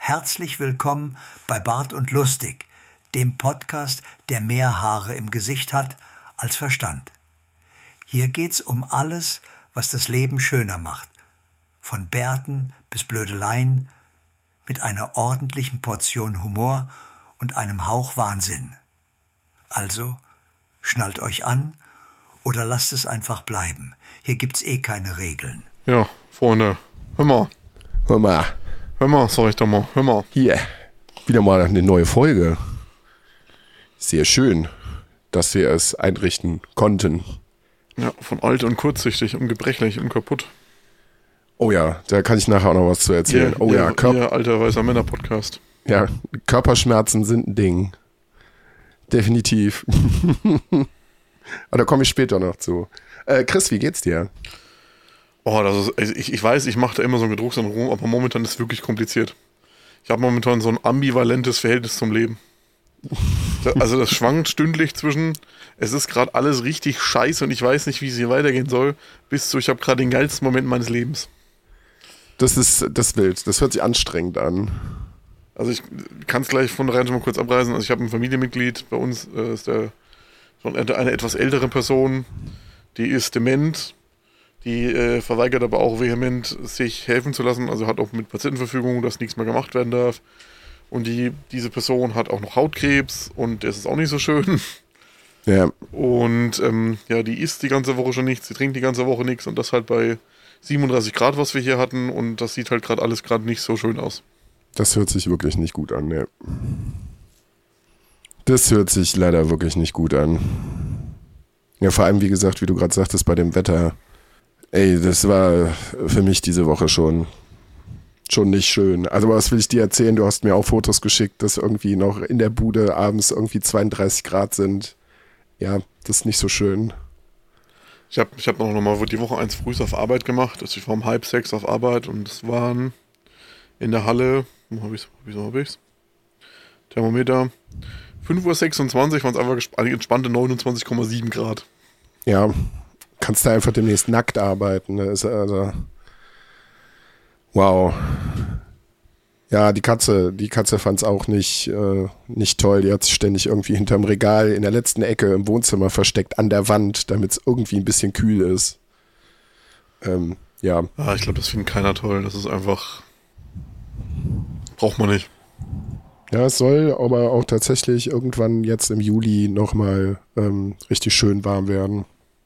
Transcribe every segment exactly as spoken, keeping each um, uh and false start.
Herzlich willkommen bei Bart und Lustig, dem Podcast, der mehr Haare im Gesicht hat als Verstand. Hier geht's um alles, was das Leben schöner macht. Von Bärten bis Blödeleien, mit einer ordentlichen Portion Humor und einem Hauch Wahnsinn. Also, schnallt euch an oder lasst es einfach bleiben. Hier gibt's eh keine Regeln. Ja, Freunde, hör mal. Hör mal. Hör mal, sag ich doch mal, hör mal. Hier, wieder mal eine neue Folge. Sehr schön, dass wir es einrichten konnten. Ja, von alt und kurzsichtig und gebrechlich und kaputt. Oh ja, da kann ich nachher auch noch was zu erzählen. Yeah, oh ja, yeah, Kör- yeah, alter weißer Männer-Podcast. ja, Körperschmerzen sind ein Ding. Definitiv. Aber da komme ich später noch zu. Äh, Chris, wie geht's dir? Oh, das ist, ich, ich weiß, ich mache da immer so ein Gedruckssyndrom, aber momentan ist es wirklich kompliziert. Ich habe momentan so ein ambivalentes Verhältnis zum Leben. Also das schwankt stündlich zwischen, es ist gerade alles richtig scheiße und ich weiß nicht, wie es hier weitergehen soll, bis zu, ich habe gerade den geilsten Moment meines Lebens. Das ist das ist wild. Das hört sich anstrengend an. Also ich kann es gleich von rein schon mal kurz abreißen. Also ich habe ein Familienmitglied, bei uns äh, ist der schon eine etwas ältere Person, die ist dement. Die äh, verweigert aber auch vehement, sich helfen zu lassen. Also hat auch mit Patientenverfügung, dass nichts mehr gemacht werden darf. Und die, diese Person hat auch noch Hautkrebs und das ist auch nicht so schön. Ja. Und ähm, ja, die isst die ganze Woche schon nichts, sie trinkt die ganze Woche nichts und das halt bei siebenunddreißig Grad, was wir hier hatten. Und das sieht halt gerade alles gerade nicht so schön aus. Das hört sich wirklich nicht gut an, ne. Das hört sich leider wirklich nicht gut an. Ja, vor allem, wie gesagt, wie du gerade sagtest, bei dem Wetter. Ey, das war für mich diese Woche schon, schon nicht schön. Also was will ich dir erzählen? Du hast mir auch Fotos geschickt, dass irgendwie noch in der Bude abends irgendwie zweiunddreißig Grad sind. Ja, das ist nicht so schön. Ich habe ich hab noch mal die Woche eins früh auf Arbeit gemacht. Also ich war um halb sechs auf Arbeit und es waren in der Halle, wo hab ich's, wieso hab ich's? Thermometer, fünf Uhr sechsundzwanzig waren es einfach gesp- entspannte neunundzwanzig Komma sieben Grad. Ja, kannst du einfach demnächst nackt arbeiten. Das ist also wow. Ja, die Katze, die Katze fand es auch nicht, äh, nicht toll. Die hat sich ständig irgendwie hinterm Regal in der letzten Ecke im Wohnzimmer versteckt, an der Wand, damit es irgendwie ein bisschen kühl ist. Ähm, ja. Ah, ich glaube, das findet keiner toll. Das ist einfach, braucht man nicht. Ja, es soll aber auch tatsächlich irgendwann jetzt im Juli nochmal ähm, richtig schön warm werden.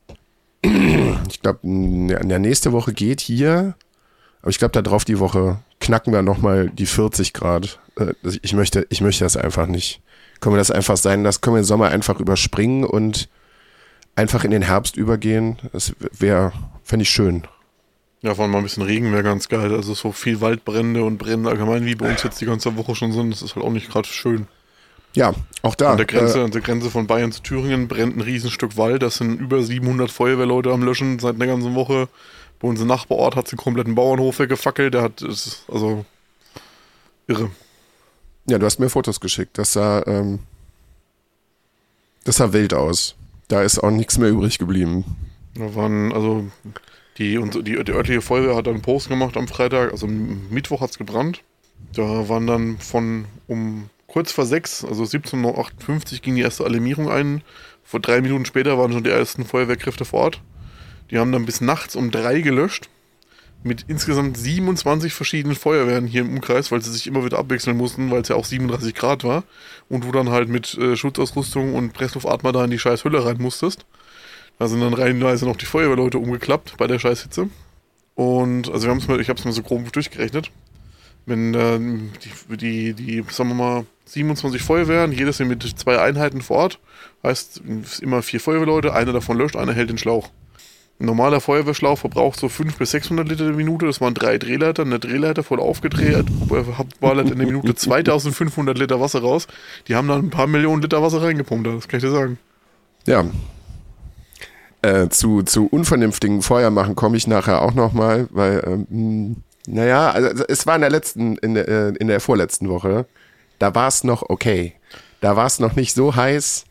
Ich glaube, in der nächste Woche geht hier, aber ich glaube, da drauf die Woche knacken wir nochmal die vierzig Grad. Äh, ich möchte, ich möchte das einfach nicht. Können wir das einfach sein lassen? Können wir den Sommer einfach überspringen und einfach in den Herbst übergehen? Das wäre, fände ich schön. Ja, vor allem mal ein bisschen Regen wäre ganz geil. Also so viel Waldbrände und Brände allgemein, wie bei uns jetzt die ganze Woche schon sind, das ist halt auch nicht gerade schön. Ja, auch da. An der Grenze, äh, an der Grenze von Bayern zu Thüringen brennt ein Riesenstück Wald. Das sind über siebenhundert Feuerwehrleute am Löschen seit einer ganzen Woche. Bei uns im Nachbarort hat es den kompletten Bauernhof weggefackelt. Der hat, ist also irre. Ja, du hast mir Fotos geschickt. Das sah, ähm, das sah wild aus. Da ist auch nichts mehr übrig geblieben. Da waren, also die, und die, die örtliche Feuerwehr hat dann einen Post gemacht am Freitag. Also am Mittwoch hat es gebrannt. Da waren dann von um kurz vor sechs, also siebzehn Uhr achtundfünfzig, ging die erste Alarmierung ein. Vor drei Minuten später waren schon die ersten Feuerwehrkräfte vor Ort. Die haben dann bis nachts um drei gelöscht. Mit insgesamt siebenundzwanzig verschiedenen Feuerwehren hier im Umkreis, weil sie sich immer wieder abwechseln mussten, weil es ja auch siebenunddreißig Grad war. Und du dann halt mit äh, Schutzausrüstung und Pressluftatmer da in die scheiß Hölle rein musstest. Da sind dann reihenweise noch die Feuerwehrleute umgeklappt bei der Scheißhitze. Und also wir haben's mal, ich habe es mal so grob durchgerechnet. Wenn äh, die, die, die, sagen wir mal, siebenundzwanzig Feuerwehren, jedes hier mit zwei Einheiten vor Ort, heißt immer vier Feuerwehrleute, einer davon löscht, einer hält den Schlauch. Ein normaler Feuerwehrschlauch verbraucht so fünfhundert bis sechshundert Liter die Minute, das waren drei Drehleiter, eine Drehleiter voll aufgedreht, ballert in der Minute zweitausendfünfhundert Liter Wasser raus. Die haben dann ein paar Millionen Liter Wasser reingepumpt, das kann ich dir sagen. Ja. Äh, zu, zu unvernünftigen Feuermachen komme ich nachher auch nochmal, weil, ähm, naja, also es war in der letzten, in der, in der vorletzten Woche, da war es noch okay. Da war es noch nicht so heiß.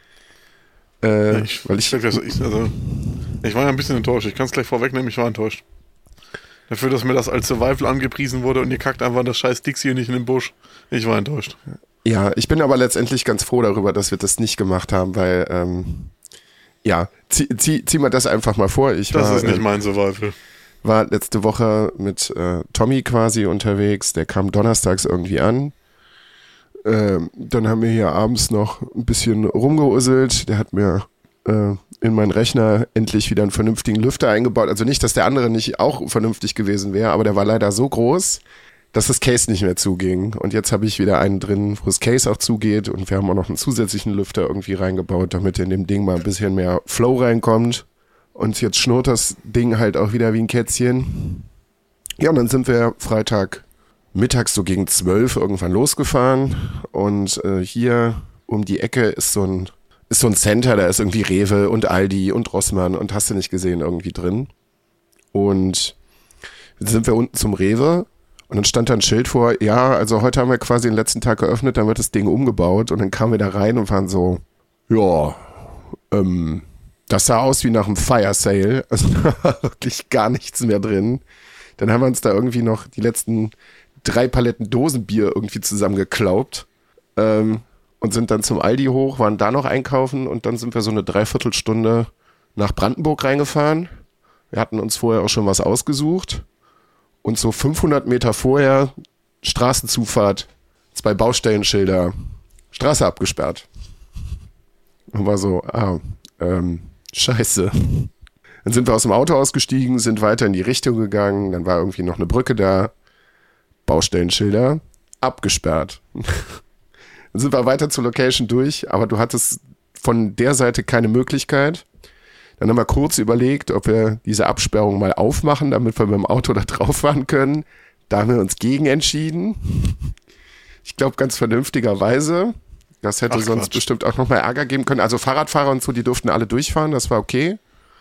Äh, ja, ich, weil ich, ich, also, ich, also, ich war ja ein bisschen enttäuscht, ich kann es gleich vorwegnehmen, ich war enttäuscht. Dafür, dass mir das als Survival angepriesen wurde und ihr kackt einfach das scheiß Dixie hier nicht in den Busch. Ich war enttäuscht. Ja, ich bin aber letztendlich ganz froh darüber, dass wir das nicht gemacht haben, weil, ähm, ja, zieh, zieh, zieh mal das einfach mal vor. Ich das war, ist nicht äh, mein Survival. War letzte Woche mit äh, Tommy quasi unterwegs, der kam donnerstags irgendwie an. Ähm, dann haben wir hier abends noch ein bisschen rumgeuselt. Der hat mir äh, in meinen Rechner endlich wieder einen vernünftigen Lüfter eingebaut. Also nicht, dass der andere nicht auch vernünftig gewesen wäre, aber der war leider so groß, dass das Case nicht mehr zuging. Und jetzt habe ich wieder einen drin, wo das Case auch zugeht. Und wir haben auch noch einen zusätzlichen Lüfter irgendwie reingebaut, damit in dem Ding mal ein bisschen mehr Flow reinkommt. Und jetzt schnurrt das Ding halt auch wieder wie ein Kätzchen. Ja, und dann sind wir Freitag mittags so gegen zwölf irgendwann losgefahren. Und äh, hier um die Ecke ist so ein ist so ein Center, da ist irgendwie Rewe und Aldi und Rossmann und hast du nicht gesehen irgendwie drin. Und dann sind wir unten zum Rewe und dann stand da ein Schild vor, ja, also heute haben wir quasi den letzten Tag geöffnet, dann wird das Ding umgebaut. Und dann kamen wir da rein und waren so, ja, ähm, das sah aus wie nach einem Fire Sale, also da war wirklich gar nichts mehr drin. Dann haben wir uns da irgendwie noch die letzten drei Paletten Dosenbier irgendwie zusammengeklaubt ähm, und sind dann zum Aldi hoch, waren da noch einkaufen und dann sind wir so eine Dreiviertelstunde nach Brandenburg reingefahren. Wir hatten uns vorher auch schon was ausgesucht und so fünfhundert Meter vorher Straßenzufahrt, zwei Baustellenschilder, Straße abgesperrt. Und war so, ah, ähm, scheiße. Dann sind wir aus dem Auto ausgestiegen, sind weiter in die Richtung gegangen, dann war irgendwie noch eine Brücke da, Baustellenschilder, abgesperrt. Dann sind wir weiter zur Location durch, aber du hattest von der Seite keine Möglichkeit. Dann haben wir kurz überlegt, ob wir diese Absperrung mal aufmachen, damit wir mit dem Auto da drauf fahren können. Da haben wir uns gegen entschieden. Ich glaube, ganz vernünftigerweise. Das hätte Ach, sonst Quatsch. bestimmt auch nochmal Ärger geben können. Also Fahrradfahrer und so, die durften alle durchfahren, das war okay.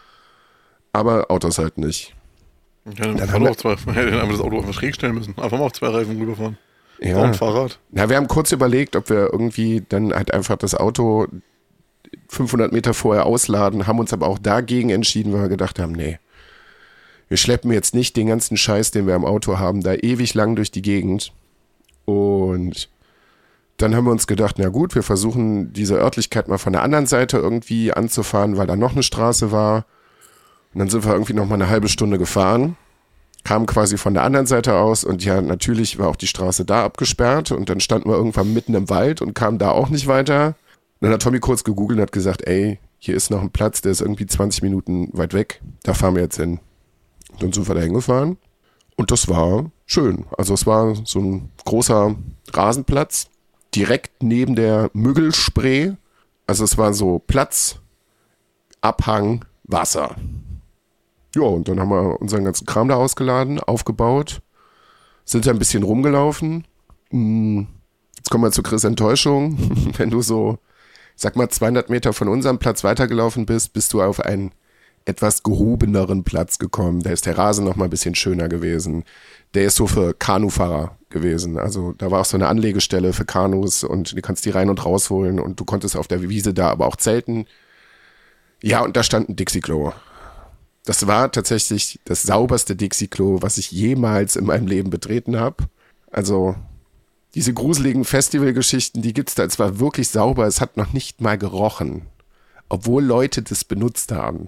Aber Autos halt nicht. Ja, dann, dann haben wir auch zwei, hätten wir das Auto einfach schräg stellen müssen. Einfach mal auf zwei Reifen rüberfahren. Ja. Warum Fahrrad? Na, wir haben kurz überlegt, ob wir irgendwie dann halt einfach das Auto fünfhundert Meter vorher ausladen, haben uns aber auch dagegen entschieden, weil wir gedacht haben, nee, wir schleppen jetzt nicht den ganzen Scheiß, den wir am Auto haben, da ewig lang durch die Gegend. Und dann haben wir uns gedacht, na gut, wir versuchen diese Örtlichkeit mal von der anderen Seite irgendwie anzufahren, weil da noch eine Straße war. Und dann sind wir irgendwie noch mal eine halbe Stunde gefahren, kamen quasi von der anderen Seite aus und ja, natürlich war auch die Straße da abgesperrt und dann standen wir irgendwann mitten im Wald und kamen da auch nicht weiter. Und dann hat Tommy kurz gegoogelt und hat gesagt, ey, hier ist noch ein Platz, der ist irgendwie zwanzig Minuten weit weg, da fahren wir jetzt hin. Und dann sind wir da hingefahren und das war schön. Also es war so ein großer Rasenplatz, direkt neben der Müggelspree. Also es war so Platz, Abhang, Wasser. Ja, und dann haben wir unseren ganzen Kram da ausgeladen, aufgebaut, sind da ein bisschen rumgelaufen. Jetzt kommen wir zu Chris' Enttäuschung. Wenn du so, sag mal, zweihundert Meter von unserem Platz weitergelaufen bist, bist du auf einen etwas gehobeneren Platz gekommen. Da ist der Rasen noch mal ein bisschen schöner gewesen. Der ist so für Kanufahrer gewesen. Also da war auch so eine Anlegestelle für Kanus und du kannst die rein und rausholen und du konntest auf der Wiese da aber auch zelten. Ja, und da stand ein Dixie-Klo. Das war tatsächlich das sauberste Dixie-Klo, was ich jemals in meinem Leben betreten habe. Also diese gruseligen Festivalgeschichten, die gibt's da. Es war wirklich sauber, es hat noch nicht mal gerochen. Obwohl Leute das benutzt haben.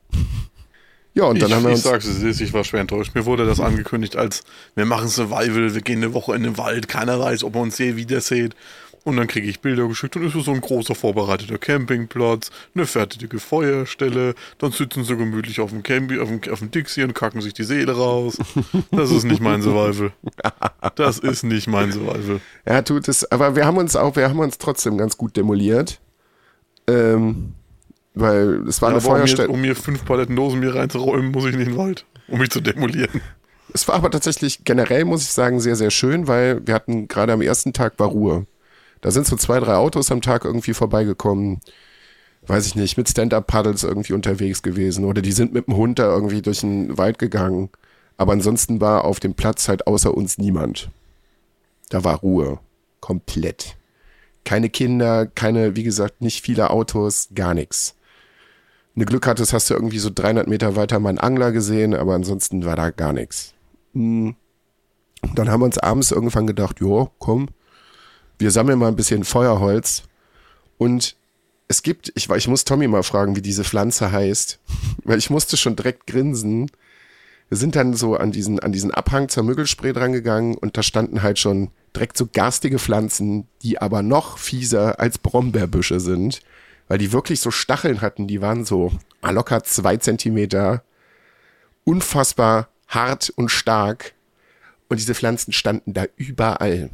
Ja, und dann ich, haben wir ich uns... Ich sag's, es ist, ich war schwer enttäuscht. Mir wurde das angekündigt als, wir machen Survival, wir gehen eine Woche in den Wald, keiner weiß, ob man uns je wieder sieht. Und dann kriege ich Bilder geschickt und es ist so ein großer vorbereiteter Campingplatz, eine fertige Feuerstelle, dann sitzen sie gemütlich auf dem, Campi, auf dem, auf dem Dixie und kacken sich die Seele raus. Das ist nicht mein Survival. Das ist nicht mein Survival. Ja, tut es, aber wir haben uns auch, wir haben uns trotzdem ganz gut demoliert. Ähm, weil es war ja, eine Feuerstelle. Um mir, um mir fünf Paletten Dosenbier reinzuräumen, muss ich nicht in den Wald, um mich zu demolieren. Es war aber tatsächlich generell, muss ich sagen, sehr, sehr schön, weil wir hatten gerade am ersten Tag war Ruhe. Da sind so zwei, drei Autos am Tag irgendwie vorbeigekommen, weiß ich nicht, mit Stand-Up-Paddles irgendwie unterwegs gewesen oder die sind mit dem Hund da irgendwie durch den Wald gegangen. Aber ansonsten war auf dem Platz halt außer uns niemand. Da war Ruhe. Komplett. Keine Kinder, keine, wie gesagt, nicht viele Autos, gar nichts. Wenn du Glück hattest, hast du irgendwie so dreihundert Meter weiter mal einen Angler gesehen, aber ansonsten war da gar nichts. Dann haben wir uns abends irgendwann gedacht, jo, komm, wir sammeln mal ein bisschen Feuerholz. Und es gibt, ich, ich muss Tommy mal fragen, wie diese Pflanze heißt, weil ich musste schon direkt grinsen. Wir sind dann so an diesen, an diesen Abhang zur Müggelspree dran gegangen und da standen halt schon direkt so garstige Pflanzen, die aber noch fieser als Brombeerbüsche sind, weil die wirklich so Stacheln hatten, die waren so locker zwei Zentimeter, unfassbar hart und stark und diese Pflanzen standen da überall.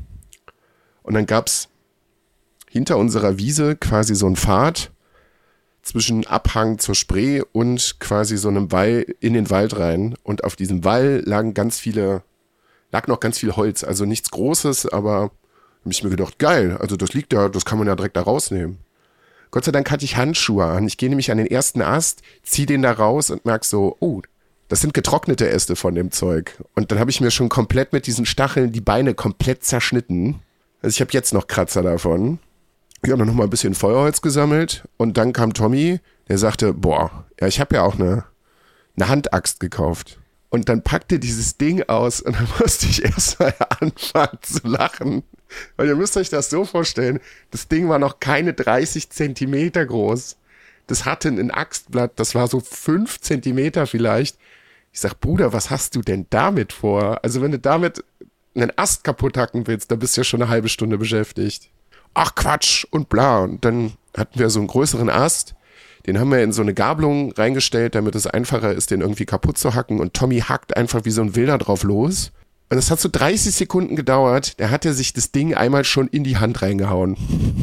Und dann gab's hinter unserer Wiese quasi so einen Pfad zwischen Abhang zur Spree und quasi so einem Wall in den Wald rein. Und auf diesem Wall lagen ganz viele, lag noch ganz viel Holz. Also nichts Großes, aber habe ich mir gedacht, geil, also das liegt da, das kann man ja direkt da rausnehmen. Gott sei Dank hatte ich Handschuhe an. Ich gehe nämlich an den ersten Ast, ziehe den da raus und merke so, oh, das sind getrocknete Äste von dem Zeug. Und dann habe ich mir schon komplett mit diesen Stacheln die Beine komplett zerschnitten. Also ich habe jetzt noch Kratzer davon. Ich habe noch mal ein bisschen Feuerholz gesammelt und dann kam Tommy, der sagte, boah, ja, ich habe ja auch eine, eine Handaxt gekauft. Und dann packte dieses Ding aus und dann musste ich erst mal anfangen zu lachen. Weil ihr müsst euch das so vorstellen, das Ding war noch keine dreißig Zentimeter groß. Das hatte ein Axtblatt, das war so fünf Zentimeter vielleicht. Ich sag, Bruder, was hast du denn damit vor? Also wenn du damit einen Ast kaputt hacken willst, dann bist du ja schon eine halbe Stunde beschäftigt. Ach Quatsch und bla. Und dann hatten wir so einen größeren Ast, den haben wir in so eine Gabelung reingestellt, damit es einfacher ist, den irgendwie kaputt zu hacken. Und Tommy hackt einfach wie so ein Wilder drauf los. Und es hat so dreißig Sekunden gedauert, da hat er sich das Ding einmal schon in die Hand reingehauen.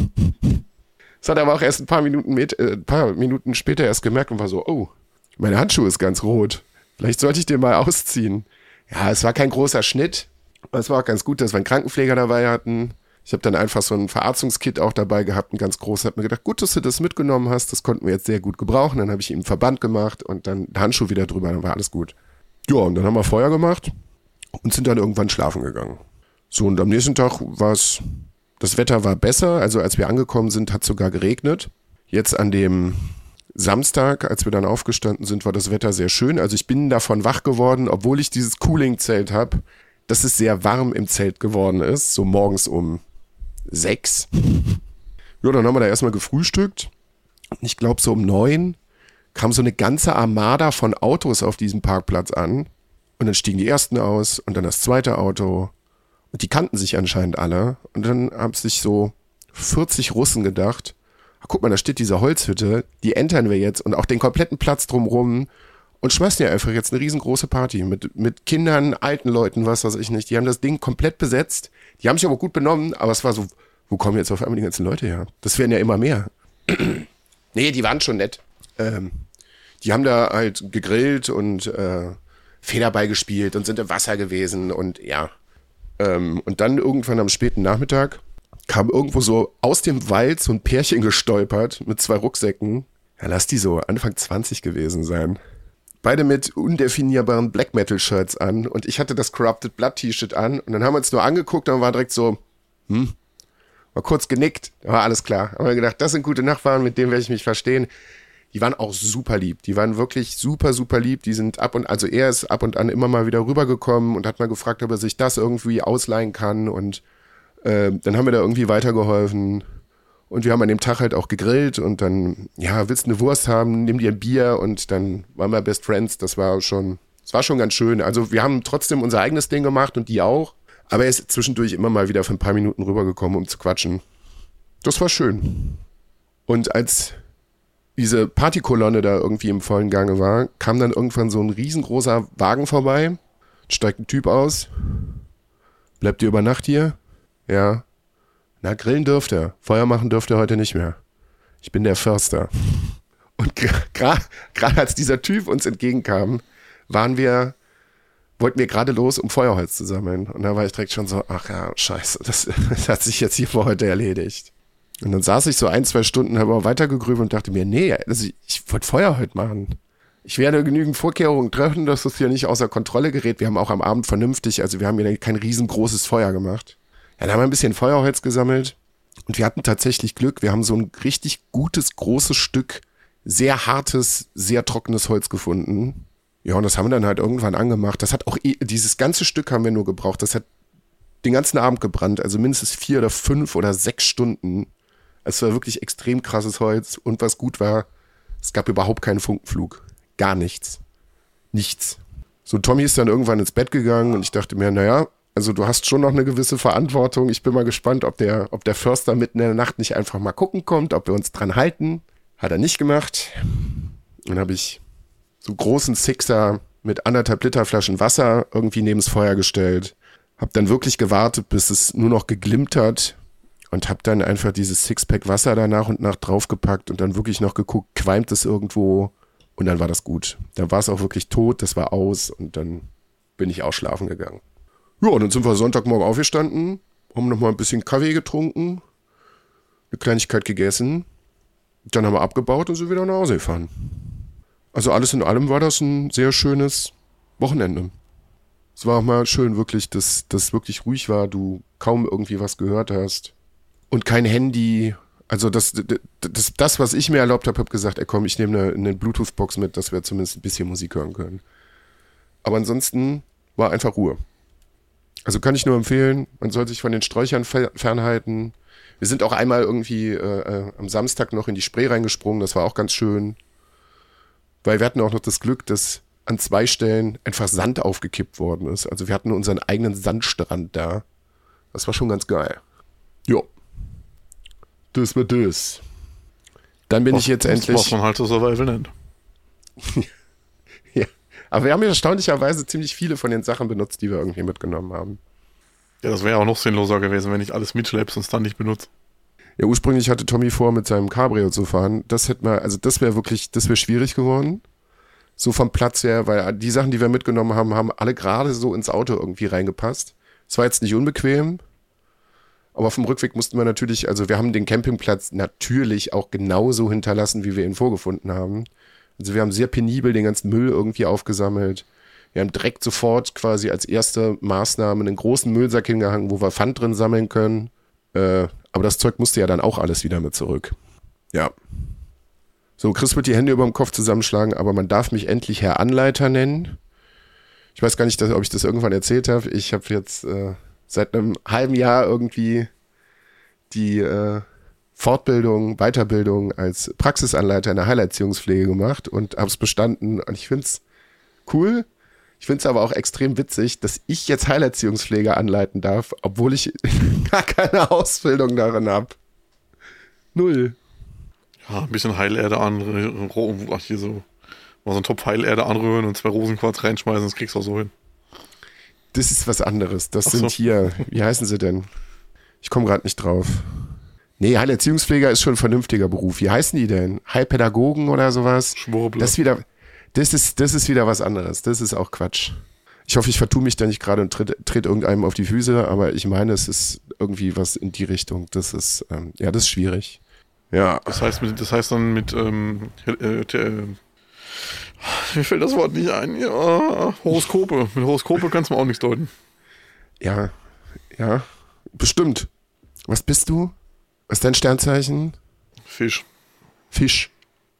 Das hat er aber auch erst ein paar Minuten, mit, äh, ein paar Minuten später erst gemerkt und war so, oh, meine Handschuhe ist ganz rot. Vielleicht sollte ich den mal ausziehen. Ja, es war kein großer Schnitt. Aber es war auch ganz gut, dass wir einen Krankenpfleger dabei hatten. Ich habe dann einfach so ein Verarztungskit auch dabei gehabt, ein ganz großes. Hab mir gedacht, gut, dass du das mitgenommen hast. Das konnten wir jetzt sehr gut gebrauchen. Dann habe ich ihm einen Verband gemacht und dann Handschuh wieder drüber. Dann war alles gut. Ja, und dann haben wir Feuer gemacht und sind dann irgendwann schlafen gegangen. So, und am nächsten Tag war es, das Wetter war besser. Also als wir angekommen sind, hat es sogar geregnet. Jetzt an dem Samstag, als wir dann aufgestanden sind, war das Wetter sehr schön. Also ich bin davon wach geworden, obwohl ich dieses Cooling-Zelt habe, dass es sehr warm im Zelt geworden ist. So morgens um sechs. Ja, dann haben wir da erstmal gefrühstückt. Ich glaube, so um neun kam so eine ganze Armada von Autos auf diesem Parkplatz an. Und dann stiegen die ersten aus und dann das zweite Auto. Und die kannten sich anscheinend alle. Und dann haben sich so vierzig Russen gedacht, ach, guck mal, da steht diese Holzhütte, die entern wir jetzt und auch den kompletten Platz drumrum und schmeißen ja einfach jetzt eine riesengroße Party mit, mit Kindern, alten Leuten, was weiß ich nicht. Die haben das Ding komplett besetzt. Die haben sich aber gut benommen, aber es war so, wo kommen jetzt auf einmal die ganzen Leute her? Das werden ja immer mehr. Nee, die waren schon nett. Ähm, die haben da halt gegrillt und äh, Federball gespielt und sind im Wasser gewesen und ja. Ähm, und dann irgendwann am späten Nachmittag kam irgendwo so aus dem Wald so ein Pärchen gestolpert mit zwei Rucksäcken. Ja, lass die so Anfang zwanzig gewesen sein. Beide mit undefinierbaren Black Metal Shirts an und ich hatte das Corrupted Blood T-Shirt an und dann haben wir uns nur angeguckt und war direkt so, hm, war kurz genickt, da war alles klar. Haben wir gedacht, das sind gute Nachbarn, mit denen werde ich mich verstehen. Die waren auch super lieb, die waren wirklich super, super lieb, die sind ab und, also er ist ab und an immer mal wieder rübergekommen und hat mal gefragt, ob er sich das irgendwie ausleihen kann und äh, dann haben wir da irgendwie weitergeholfen. Und wir haben an dem Tag halt auch gegrillt und dann, ja, willst du eine Wurst haben, nimm dir ein Bier und dann waren wir Best Friends. Das war schon, das war schon ganz schön. Also wir haben trotzdem unser eigenes Ding gemacht und die auch. Aber er ist zwischendurch immer mal wieder für ein paar Minuten rübergekommen, um zu quatschen. Das war schön. Und als diese Partykolonne da irgendwie im vollen Gange war, kam dann irgendwann so ein riesengroßer Wagen vorbei, steigt ein Typ aus. Bleibt ihr über Nacht hier? Ja. Na, grillen dürft ihr. Feuer machen dürft ihr heute nicht mehr. Ich bin der Förster. Und gerade gra- als dieser Typ uns entgegenkam, waren wir, wollten wir gerade los, um Feuerholz zu sammeln. Und da war ich direkt schon so, ach ja, scheiße, das, das hat sich jetzt hier für heute erledigt. Und dann saß ich so ein, zwei Stunden, habe aber weitergegrübelt und dachte mir, nee, also ich, ich wollte Feuerholz machen. Ich werde genügend Vorkehrungen treffen, dass das hier nicht außer Kontrolle gerät. Wir haben auch am Abend vernünftig, also wir haben hier kein riesengroßes Feuer gemacht. Ja, dann haben wir ein bisschen Feuerholz gesammelt und wir hatten tatsächlich Glück. Wir haben so ein richtig gutes, großes Stück, sehr hartes, sehr trockenes Holz gefunden. Ja, und das haben wir dann halt irgendwann angemacht. Das hat auch, eh, dieses ganze Stück haben wir nur gebraucht. Das hat den ganzen Abend gebrannt, also mindestens vier oder fünf oder sechs Stunden. Es war wirklich extrem krasses Holz. Und was gut war, es gab überhaupt keinen Funkenflug. Gar nichts. Nichts. So, Tommy ist dann irgendwann ins Bett gegangen und ich dachte mir, naja, also du hast schon noch eine gewisse Verantwortung. Ich bin mal gespannt, ob der, ob der Förster mitten in der Nacht nicht einfach mal gucken kommt, ob wir uns dran halten. Hat er nicht gemacht. Dann habe ich so einen großen Sixer mit anderthalb Liter Flaschen Wasser irgendwie neben das Feuer gestellt. Hab dann wirklich gewartet, bis es nur noch geglimmt hat und hab dann einfach dieses Sixpack Wasser da nach und nach draufgepackt und dann wirklich noch geguckt, qualmt es irgendwo und dann war das gut. Dann war es auch wirklich tot, das war aus und dann bin ich auch schlafen gegangen. Ja, und dann sind wir Sonntagmorgen aufgestanden, haben nochmal ein bisschen Kaffee getrunken, eine Kleinigkeit gegessen, dann haben wir abgebaut und sind wieder nach Hause gefahren. Also alles in allem war das ein sehr schönes Wochenende. Es war auch mal schön wirklich, dass das wirklich ruhig war, du kaum irgendwie was gehört hast und kein Handy. Also das, das, das was ich mir erlaubt habe, habe gesagt, ey komm, ich nehme eine, eine Bluetooth-Box mit, dass wir zumindest ein bisschen Musik hören können. Aber ansonsten war einfach Ruhe. Also kann ich nur empfehlen, man soll sich von den Sträuchern fernhalten. Wir sind auch einmal irgendwie äh, am Samstag noch in die Spree reingesprungen, das war auch ganz schön. Weil wir hatten auch noch das Glück, dass an zwei Stellen einfach Sand aufgekippt worden ist. Also wir hatten unseren eigenen Sandstrand da. Das war schon ganz geil. Jo. Das war das. Dann bin was, ich jetzt was, endlich... Was man halt so Survival nennt. Ja. Aber wir haben ja erstaunlicherweise ziemlich viele von den Sachen benutzt, die wir irgendwie mitgenommen haben. Ja, das wäre auch noch sinnloser gewesen, wenn ich alles mitschleppst und es dann nicht benutzt. Ja, ursprünglich hatte Tommy vor, mit seinem Cabrio zu fahren. Das hätte man, also das wäre wirklich, das wäre schwierig geworden. So vom Platz her, weil die Sachen, die wir mitgenommen haben, haben alle gerade so ins Auto irgendwie reingepasst. Es war jetzt nicht unbequem, aber vom Rückweg mussten wir natürlich, also wir haben den Campingplatz natürlich auch genauso hinterlassen, wie wir ihn vorgefunden haben. Also wir haben sehr penibel den ganzen Müll irgendwie aufgesammelt. Wir haben direkt sofort quasi als erste Maßnahme einen großen Müllsack hingehangen, wo wir Pfand drin sammeln können. Äh, aber das Zeug musste ja dann auch alles wieder mit zurück. Ja. So, Chris wird die Hände über dem Kopf zusammenschlagen, aber man darf mich endlich Herr Anleiter nennen. Ich weiß gar nicht, ob ich das irgendwann erzählt habe. Ich habe jetzt äh, seit einem halben Jahr irgendwie die äh, Fortbildung, Weiterbildung als Praxisanleiter in der Heilerziehungspflege gemacht und habe es bestanden. Und ich finde es cool. Ich finde es aber auch extrem witzig, dass ich jetzt Heilerziehungspflege anleiten darf, obwohl ich gar keine Ausbildung darin habe. Null. Ja, ein bisschen Heilerde anrühren, ach hier so, mal so einen Topf Heilerde anrühren und zwei Rosenquarz reinschmeißen, das kriegst du auch so hin. Das ist was anderes. Das ach sind so. hier, wie heißen sie denn? Ich komme gerade nicht drauf. Nee, Heilerziehungspfleger ist schon ein vernünftiger Beruf. Wie heißen die denn? Heilpädagogen oder sowas? Schwurbler. Das ist wieder... Das ist, das ist wieder was anderes. Das ist auch Quatsch. Ich hoffe, ich vertue mich da nicht gerade und trete tret irgendeinem auf die Füße, aber ich meine, es ist irgendwie was in die Richtung. Das ist, ähm, ja, das ist schwierig. Ja. Das heißt, mit, das heißt dann mit, ähm, äh, äh, mir fällt das Wort nicht ein, ja, Horoskope. Mit Horoskope kannst du auch nichts deuten. Ja, ja, bestimmt. Was bist du? Was ist dein Sternzeichen? Fisch. Fisch.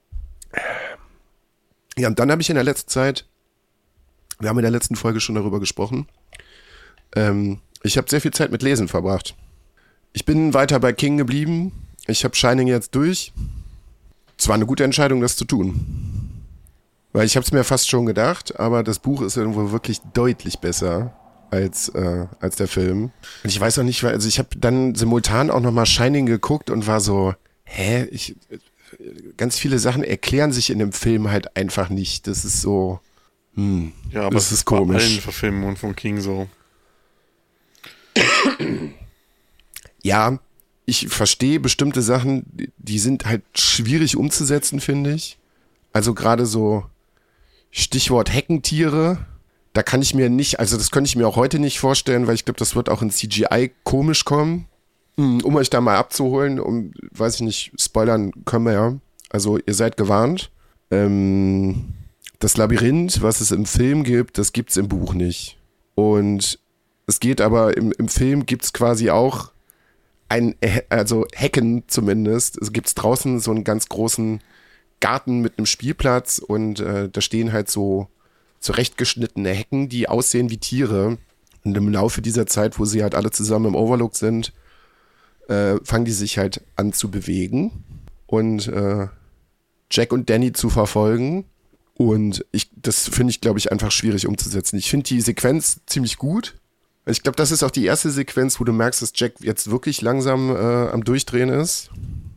Ja, und dann habe ich in der letzten Zeit, wir haben in der letzten Folge schon darüber gesprochen, ähm, ich habe sehr viel Zeit mit Lesen verbracht. Ich bin weiter bei King geblieben. Ich habe Shining jetzt durch. Es war eine gute Entscheidung, das zu tun. Weil ich habe es mir fast schon gedacht, aber das Buch ist irgendwo wirklich deutlich besser als, äh, als der Film. Und ich weiß auch nicht, weil, also ich habe dann simultan auch nochmal Shining geguckt und war so, hä, ich... ganz viele Sachen erklären sich in dem Film halt einfach nicht. Das ist so, hm, ja, aber das ist komisch. Bei allen Verfilmungen von King so. Ja, ich verstehe bestimmte Sachen, die sind halt schwierig umzusetzen, finde ich. Also gerade so Stichwort Heckentiere, da kann ich mir nicht, also das könnte ich mir auch heute nicht vorstellen, weil ich glaube, das wird auch in C G I komisch kommen. Um euch da mal abzuholen, um, weiß ich nicht, spoilern können wir ja. Also ihr seid gewarnt. Ähm, das Labyrinth, was es im Film gibt, das gibt's im Buch nicht. Und es geht aber, im, im Film gibt's quasi auch ein, also Hecken zumindest. Es gibt's draußen so einen ganz großen Garten mit einem Spielplatz und äh, da stehen halt so zurechtgeschnittene Hecken, die aussehen wie Tiere. Und im Laufe dieser Zeit, wo sie halt alle zusammen im Overlook sind, äh, fangen die sich halt an zu bewegen und äh, Jack und Danny zu verfolgen. Und ich, das finde ich, glaube ich, einfach schwierig umzusetzen. Ich finde die Sequenz ziemlich gut. Ich glaube, das ist auch die erste Sequenz, wo du merkst, dass Jack jetzt wirklich langsam äh, am Durchdrehen ist.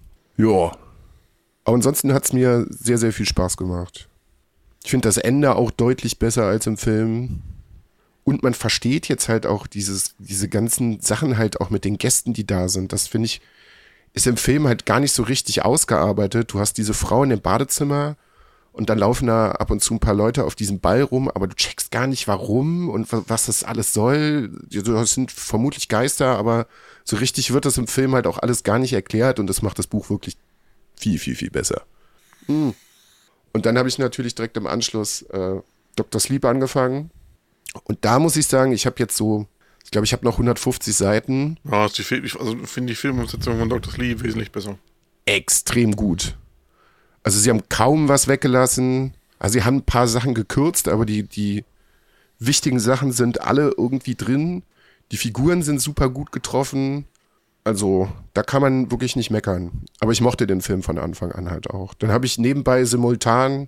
Ja. Aber ansonsten hat es mir sehr, sehr viel Spaß gemacht. Ich finde das Ende auch deutlich besser als im Film. Und man versteht jetzt halt auch dieses, diese ganzen Sachen halt auch mit den Gästen, die da sind. Das finde ich, ist im Film halt gar nicht so richtig ausgearbeitet. Du hast diese Frau in dem Badezimmer und dann laufen da ab und zu ein paar Leute auf diesem Ball rum, aber du checkst gar nicht, warum und was das alles soll. Das sind vermutlich Geister, aber so richtig wird das im Film halt auch alles gar nicht erklärt und das macht das Buch wirklich viel, viel, viel besser. Mhm. Und dann habe ich natürlich direkt im Anschluss äh, Doktor Sleep angefangen. Und da muss ich sagen, ich habe jetzt so, ich glaube, ich habe noch hundertfünfzig Seiten. Ja, also finde die Filmumsetzung von Doktor Sleep wesentlich besser. Extrem gut. Also sie haben kaum was weggelassen. Also sie haben ein paar Sachen gekürzt, aber die, die wichtigen Sachen sind alle irgendwie drin. Die Figuren sind super gut getroffen. Also da kann man wirklich nicht meckern. Aber ich mochte den Film von Anfang an halt auch. Dann habe ich nebenbei simultan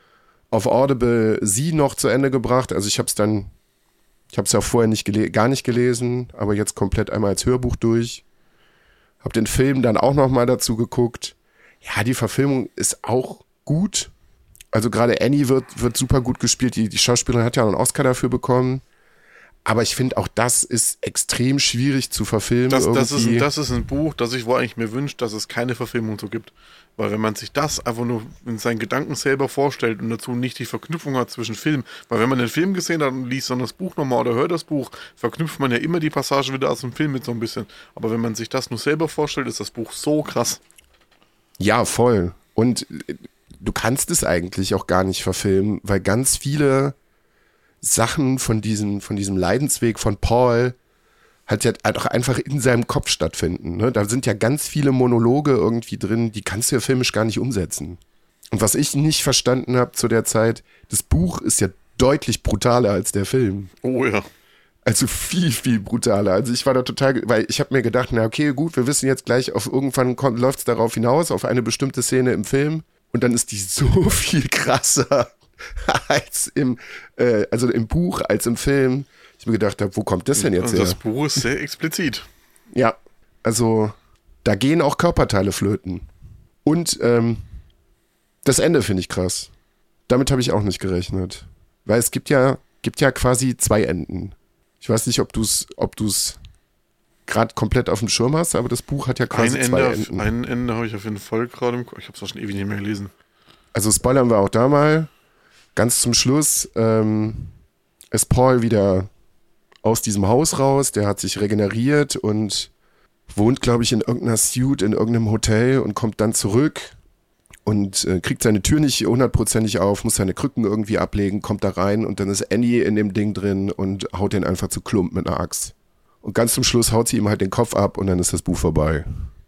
auf Audible sie noch zu Ende gebracht. Also ich habe es dann, ich habe es ja vorher nicht gele- gar nicht gelesen, aber jetzt komplett einmal als Hörbuch durch. Habe den Film dann auch noch mal dazu geguckt. Ja, die Verfilmung ist auch gut. Also gerade Annie wird, wird super gut gespielt. Die, die Schauspielerin hat ja auch einen Oscar dafür bekommen. Aber ich finde, auch das ist extrem schwierig zu verfilmen. Das, das, ist, ein, das ist ein Buch, das ich wohl eigentlich mir wünsche, dass es keine Verfilmung so gibt. Weil wenn man sich das einfach nur in seinen Gedanken selber vorstellt und dazu nicht die Verknüpfung hat zwischen Film, weil wenn man den Film gesehen hat und liest dann das Buch nochmal oder hört das Buch, verknüpft man ja immer die Passage wieder aus dem Film mit so ein bisschen. Aber wenn man sich das nur selber vorstellt, ist das Buch so krass. Ja, voll. Und du kannst es eigentlich auch gar nicht verfilmen, weil ganz viele Sachen von diesem, von diesem Leidensweg von Paul halt ja auch einfach in seinem Kopf stattfinden. Ne? Da sind ja ganz viele Monologe irgendwie drin, die kannst du ja filmisch gar nicht umsetzen. Und was ich nicht verstanden habe zu der Zeit, das Buch ist ja deutlich brutaler als der Film. Oh ja. Also viel, viel brutaler. Also ich war da total, weil ich habe mir gedacht, na okay, gut, wir wissen jetzt gleich, auf irgendwann läuft es darauf hinaus, auf eine bestimmte Szene im Film und dann ist die so viel krasser als im, äh, also im Buch, als im Film. Ich mir gedacht habe, wo kommt das denn jetzt also her? Das Buch ist sehr explizit. Ja, also da gehen auch Körperteile flöten. Und ähm, das Ende finde ich krass. Damit habe ich auch nicht gerechnet. Weil es gibt ja, gibt ja quasi zwei Enden. Ich weiß nicht, ob du es ob du's gerade komplett auf dem Schirm hast, aber das Buch hat ja quasi ein zwei Ende, Enden. Ein Ende habe ich auf jeden Fall gerade im Kopf. Ich habe es auch schon ewig nicht mehr gelesen. Also spoilern wir auch da mal. Ganz zum Schluss ähm, ist Paul wieder aus diesem Haus raus. Der hat sich regeneriert und wohnt, glaube ich, in irgendeiner Suite in irgendeinem Hotel und kommt dann zurück und äh, kriegt seine Tür nicht hundertprozentig auf, muss seine Krücken irgendwie ablegen, kommt da rein und dann ist Annie in dem Ding drin und haut den einfach zu Klump mit einer Axt. Und ganz zum Schluss haut sie ihm halt den Kopf ab und dann ist das Buch vorbei.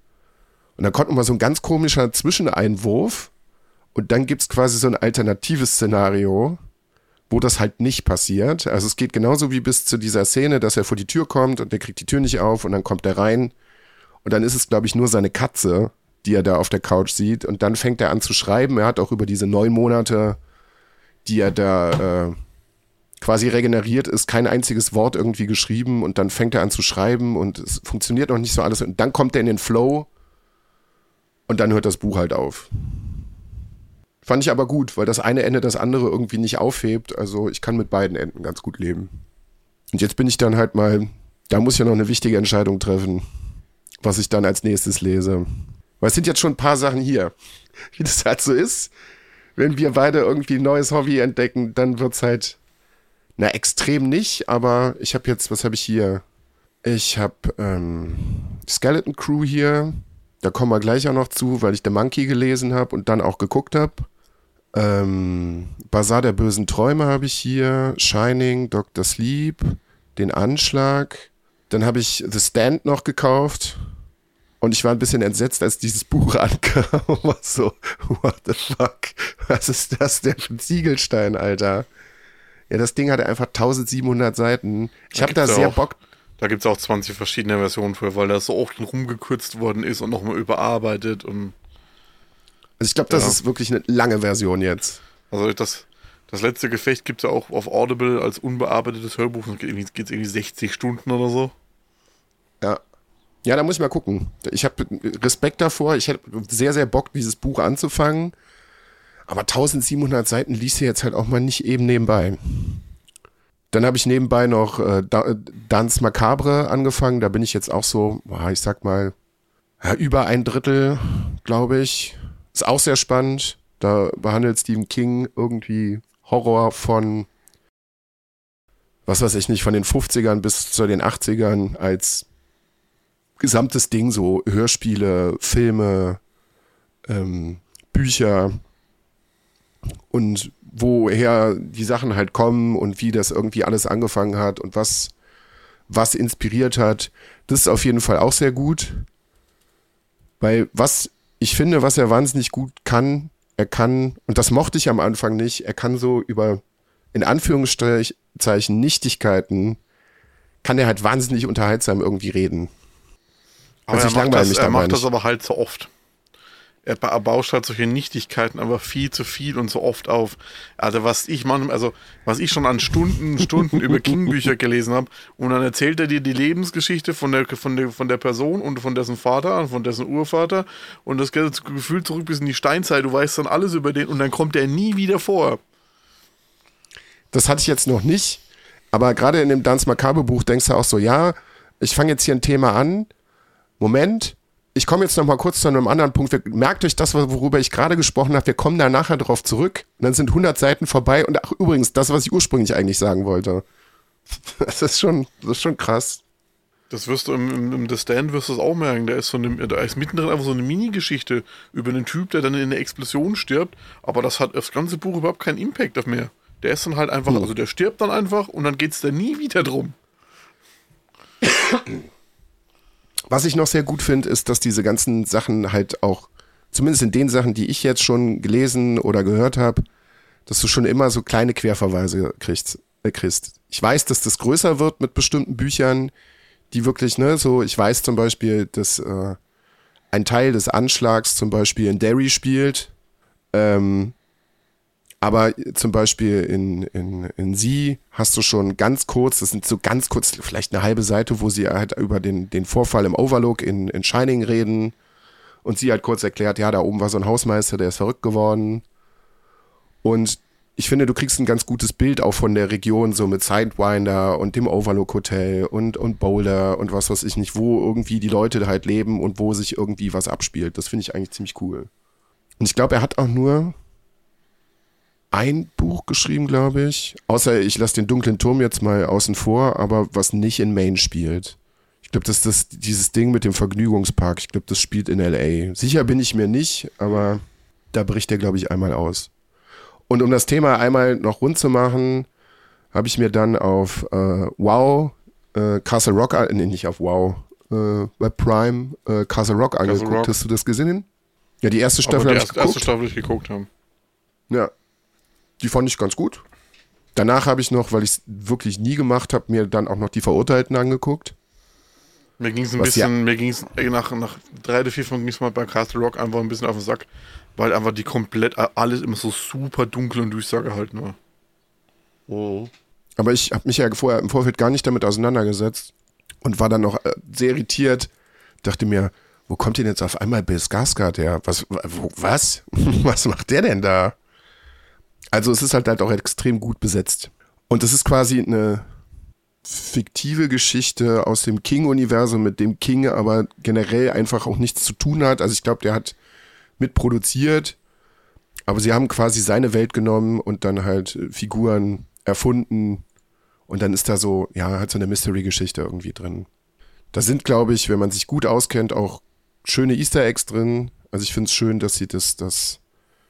Und dann kommt nochmal so ein ganz komischer Zwischeneinwurf und dann gibt's quasi so ein alternatives Szenario, wo das halt nicht passiert. Also es geht genauso wie bis zu dieser Szene, dass er vor die Tür kommt und der kriegt die Tür nicht auf und dann kommt er rein und dann ist es, glaube ich, nur seine Katze, die er da auf der Couch sieht und dann fängt er an zu schreiben. Er hat auch über diese neun Monate, die er da äh, quasi regeneriert ist, kein einziges Wort irgendwie geschrieben und dann fängt er an zu schreiben und es funktioniert noch nicht so alles und dann kommt er in den Flow und dann hört das Buch halt auf. Fand ich aber gut, weil das eine Ende das andere irgendwie nicht aufhebt. Also ich kann mit beiden Enden ganz gut leben. Und jetzt bin ich dann halt mal, da muss ich ja noch eine wichtige Entscheidung treffen, was ich dann als nächstes lese. Weil es sind jetzt schon ein paar Sachen hier. Wie das halt so ist, wenn wir beide irgendwie ein neues Hobby entdecken, dann wird's halt, na extrem nicht, aber ich habe jetzt, was habe ich hier? Ich habe ähm, Skeleton Crew hier, da kommen wir gleich auch noch zu, weil ich The Monkey gelesen habe und dann auch geguckt habe. Ähm, Bazar der bösen Träume habe ich hier, Shining, Doktor Sleep, Den Anschlag. Dann habe ich The Stand noch gekauft und ich war ein bisschen entsetzt, als dieses Buch ankam. War so, what the fuck? Was ist das denn für ein Ziegelstein, Alter? Ja, das Ding hatte einfach tausendsiebenhundert Seiten. Ich habe da sehr auch, Bock. Da gibt es auch zwanzig verschiedene Versionen für, weil das so oft rumgekürzt worden ist und nochmal überarbeitet. Und also ich glaube, das ja. ist wirklich eine lange Version jetzt. Also das, das letzte Gefecht gibt es ja auch auf Audible als unbearbeitetes Hörbuch. Das geht irgendwie, geht's irgendwie sechzig Stunden oder so. Ja. Ja, da muss ich mal gucken. Ich habe Respekt davor. Ich hätte sehr, sehr Bock, dieses Buch anzufangen. Aber tausendsiebenhundert Seiten liest du jetzt halt auch mal nicht eben nebenbei. Dann habe ich nebenbei noch äh, Danse Macabre angefangen. Da bin ich jetzt auch so, ich sag mal, ja, über ein Drittel, glaube ich. Ist auch sehr spannend. Da behandelt Stephen King irgendwie Horror von, was weiß ich nicht, von den fünfzigern bis zu den achtzigern als gesamtes Ding, so Hörspiele, Filme, ähm, Bücher und woher die Sachen halt kommen und wie das irgendwie alles angefangen hat und was, was inspiriert hat. Das ist auf jeden Fall auch sehr gut. Weil was ich finde, was er wahnsinnig gut kann, er kann, und das mochte ich am Anfang nicht, er kann so über, in Anführungszeichen, Nichtigkeiten, kann er halt wahnsinnig unterhaltsam irgendwie reden. Aber also er, macht das, er macht das aber halt so oft. Er bauscht halt solche Nichtigkeiten aber viel zu viel und so oft auf. Also was ich manchmal, also was ich schon an Stunden, Stunden über King-Bücher gelesen habe, und dann erzählt er dir die Lebensgeschichte von der, von der, von der Person und von dessen Vater und von dessen Urvater und das geht gefühlt zurück bis in die Steinzeit, du weißt dann alles über den und dann kommt er nie wieder vor. Das hatte ich jetzt noch nicht, aber gerade in dem Danse Macabre Buch denkst du auch so, ja, ich fange jetzt hier ein Thema an, Moment, ich komme jetzt noch mal kurz zu einem anderen Punkt. Wir, merkt euch das, worüber ich gerade gesprochen habe. Wir kommen da nachher drauf zurück. Und dann sind hundert Seiten vorbei. Und ach, übrigens, das, was ich ursprünglich eigentlich sagen wollte. Das ist schon, das ist schon krass. Das wirst du im, im, im The Stand wirst du es auch merken. Da ist, so eine, da ist mittendrin einfach so eine Mini-Geschichte über einen Typ, der dann in einer Explosion stirbt. Aber das hat das ganze Buch überhaupt keinen Impact auf mehr. Der ist dann halt einfach, hm. also der stirbt dann einfach und dann geht es da nie wieder drum. Was ich noch sehr gut finde, ist, dass diese ganzen Sachen halt auch, zumindest in den Sachen, die ich jetzt schon gelesen oder gehört habe, dass du schon immer so kleine Querverweise kriegst, äh, kriegst. Ich weiß, dass das größer wird mit bestimmten Büchern, die wirklich, ne, so, ich weiß zum Beispiel, dass äh, ein Teil des Anschlags zum Beispiel in Derry spielt, ähm, aber zum Beispiel in, in, in Sie hast du schon ganz kurz, das sind so ganz kurz, vielleicht eine halbe Seite, wo sie halt über den, den Vorfall im Overlook in, in Shining reden und sie halt kurz erklärt, ja, da oben war so ein Hausmeister, der ist verrückt geworden. Und ich finde, du kriegst ein ganz gutes Bild auch von der Region, so mit Sidewinder und dem Overlook Hotel und, und Boulder und was weiß ich nicht, wo irgendwie die Leute halt leben und wo sich irgendwie was abspielt. Das finde ich eigentlich ziemlich cool. Und ich glaube, er hat auch nur ein Buch geschrieben, glaube ich. Außer ich lasse den dunklen Turm jetzt mal außen vor, aber was nicht in Maine spielt. Ich glaube, das ist das, dieses Ding mit dem Vergnügungspark. Ich glaube, das spielt in L A. Sicher bin ich mir nicht, aber da bricht er, glaube ich, einmal aus. Und um das Thema einmal noch rund zu machen, habe ich mir dann auf äh, Wow, äh, Castle Rock, äh, nee, nicht auf Wow, äh, bei Prime, äh, Castle Rock Castle angeguckt. Rock. Hast du das gesehen? Ja, die erste Staffel habe ich geguckt. Die erste Staffel ich geguckt haben. Ja. Die fand ich ganz gut. Danach habe ich noch, weil ich es wirklich nie gemacht habe, mir dann auch noch die Verurteilten angeguckt. Mir ging es ein Was bisschen, ja. mir ging es nach, nach drei oder vier Folgen ging es mal bei Castle Rock einfach ein bisschen auf den Sack, weil einfach die komplett alles immer so super dunkel und düster gehalten war. Oh. Aber ich habe mich ja vorher im Vorfeld gar nicht damit auseinandergesetzt und war dann noch sehr irritiert. Dachte mir, wo kommt denn jetzt auf einmal Bill Skarsgård her? Was? Wo, was? Was macht der denn da? Also es ist halt halt auch extrem gut besetzt. Und es ist quasi eine fiktive Geschichte aus dem King-Universum, mit dem King aber generell einfach auch nichts zu tun hat. Also ich glaube, der hat mitproduziert, aber sie haben quasi seine Welt genommen und dann halt Figuren erfunden und dann ist da so, ja, halt so eine Mystery-Geschichte irgendwie drin. Da sind, glaube ich, wenn man sich gut auskennt, auch schöne Easter Eggs drin. Also ich finde es schön, dass sie das, das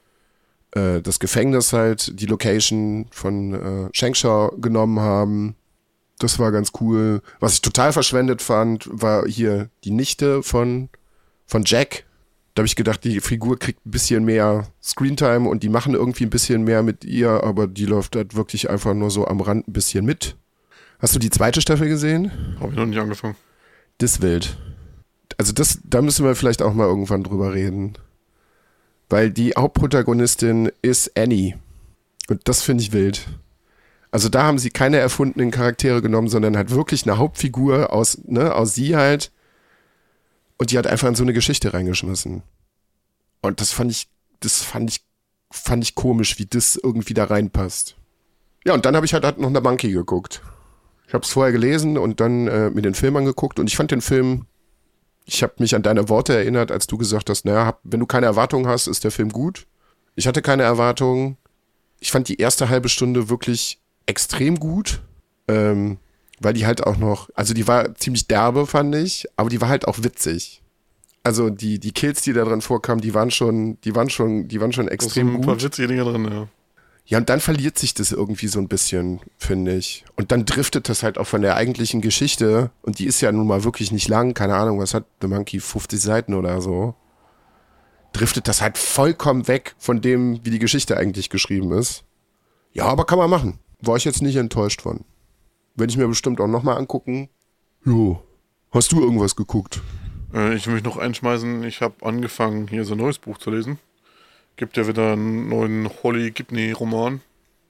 das Gefängnis halt, die Location von äh, Shankshaw genommen haben. Das war ganz cool. Was ich total verschwendet fand, war hier die Nichte von, von Jack. Da habe ich gedacht, die Figur kriegt ein bisschen mehr Screentime und die machen irgendwie ein bisschen mehr mit ihr, aber die läuft halt wirklich einfach nur so am Rand ein bisschen mit. Hast du die zweite Staffel gesehen? Habe ich noch nicht angefangen. Das ist wild. Also das, da müssen wir vielleicht auch mal irgendwann drüber reden. Weil die Hauptprotagonistin ist Annie. Und das finde ich wild. Also da haben sie keine erfundenen Charaktere genommen, sondern halt wirklich eine Hauptfigur aus, ne, aus sie halt. Und die hat einfach in so eine Geschichte reingeschmissen. Und das fand ich, das fand ich, fand ich komisch, wie das irgendwie da reinpasst. Ja, und dann habe ich halt, halt noch eine Monkey geguckt. Ich habe es vorher gelesen und dann äh, mir den Film angeguckt und ich fand den Film, ich habe mich an deine Worte erinnert, als du gesagt hast, naja, hab, wenn du keine Erwartungen hast, ist der Film gut. Ich hatte keine Erwartungen. Ich fand die erste halbe Stunde wirklich extrem gut, ähm, weil die halt auch noch, also die war ziemlich derbe, fand ich, aber die war halt auch witzig. Also die, die Kills, die da drin vorkamen, die waren schon, die waren schon, die waren schon extrem gut. Da sind ein paar witzige Dinge drin, ja. Ja, und dann verliert sich das irgendwie so ein bisschen, finde ich. Und dann driftet das halt auch von der eigentlichen Geschichte. Und die ist ja nun mal wirklich nicht lang. Keine Ahnung, was hat The Monkey? fünfzig Seiten oder so. Driftet das halt vollkommen weg von dem, wie die Geschichte eigentlich geschrieben ist. Ja, aber kann man machen. War ich jetzt nicht enttäuscht von. Werde ich mir bestimmt auch nochmal angucken. Jo. Hast du irgendwas geguckt? Äh, ich will mich noch einschmeißen. Ich habe angefangen, hier so ein neues Buch zu lesen. Gibt ja wieder einen neuen Holly Gibney-Roman.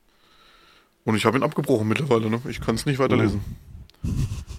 Und ich habe ihn abgebrochen mittlerweile, ne? Ich kann es nicht weiterlesen. Oh.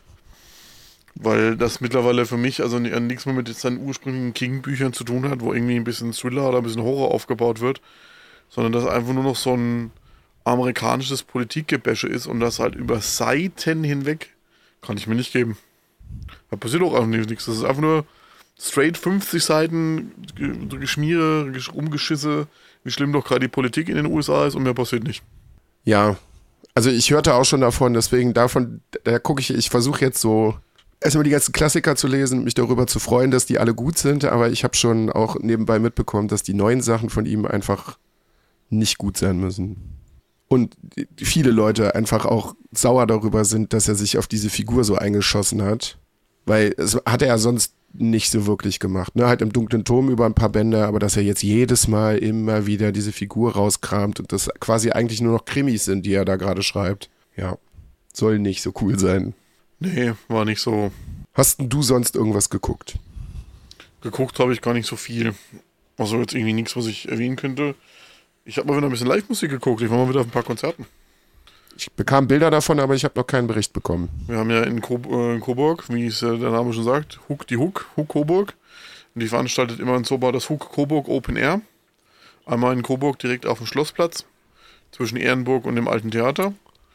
Weil das mittlerweile für mich also nichts mehr mit seinen ursprünglichen King-Büchern zu tun hat, wo irgendwie ein bisschen Thriller oder ein bisschen Horror aufgebaut wird, sondern das einfach nur noch so ein amerikanisches Politikgebäsche ist und das halt über Seiten hinweg kann ich mir nicht geben. Da passiert auch einfach nichts. Das ist einfach nur straight fünfzig Seiten Geschmiere, Rumgeschisse, wie schlimm doch gerade die Politik in den U S A ist und mehr passiert nicht. Ja, also ich hörte auch schon davon, deswegen davon, da gucke ich, ich versuche jetzt so erstmal die ganzen Klassiker zu lesen, mich darüber zu freuen, dass die alle gut sind, aber ich habe schon auch nebenbei mitbekommen, dass die neuen Sachen von ihm einfach nicht gut sein müssen. Und viele Leute einfach auch sauer darüber sind, dass er sich auf diese Figur so eingeschossen hat, weil es hat er ja sonst nicht so wirklich gemacht, ne? Halt im dunklen Turm über ein paar Bände, aber dass er jetzt jedes Mal immer wieder diese Figur rauskramt und das quasi eigentlich nur noch Krimis sind, die er da gerade schreibt. Ja, soll nicht so cool sein. Nee, war nicht so. Hast denn du sonst irgendwas geguckt? Geguckt habe ich gar nicht so viel. Also jetzt irgendwie nichts, was ich erwähnen könnte. Ich habe mal wieder ein bisschen Live-Musik geguckt. Ich war mal wieder auf ein paar Konzerten. Ich bekam Bilder davon, aber ich habe noch keinen Bericht bekommen. Wir haben ja in, Ko- äh, in Coburg, wie es äh, der Name schon sagt, Hook die Hook, Hook Coburg. Und die veranstaltet immer in Zoba das Hook Coburg Open Air. Einmal in Coburg direkt auf dem Schlossplatz zwischen Ehrenburg und dem Alten Theater.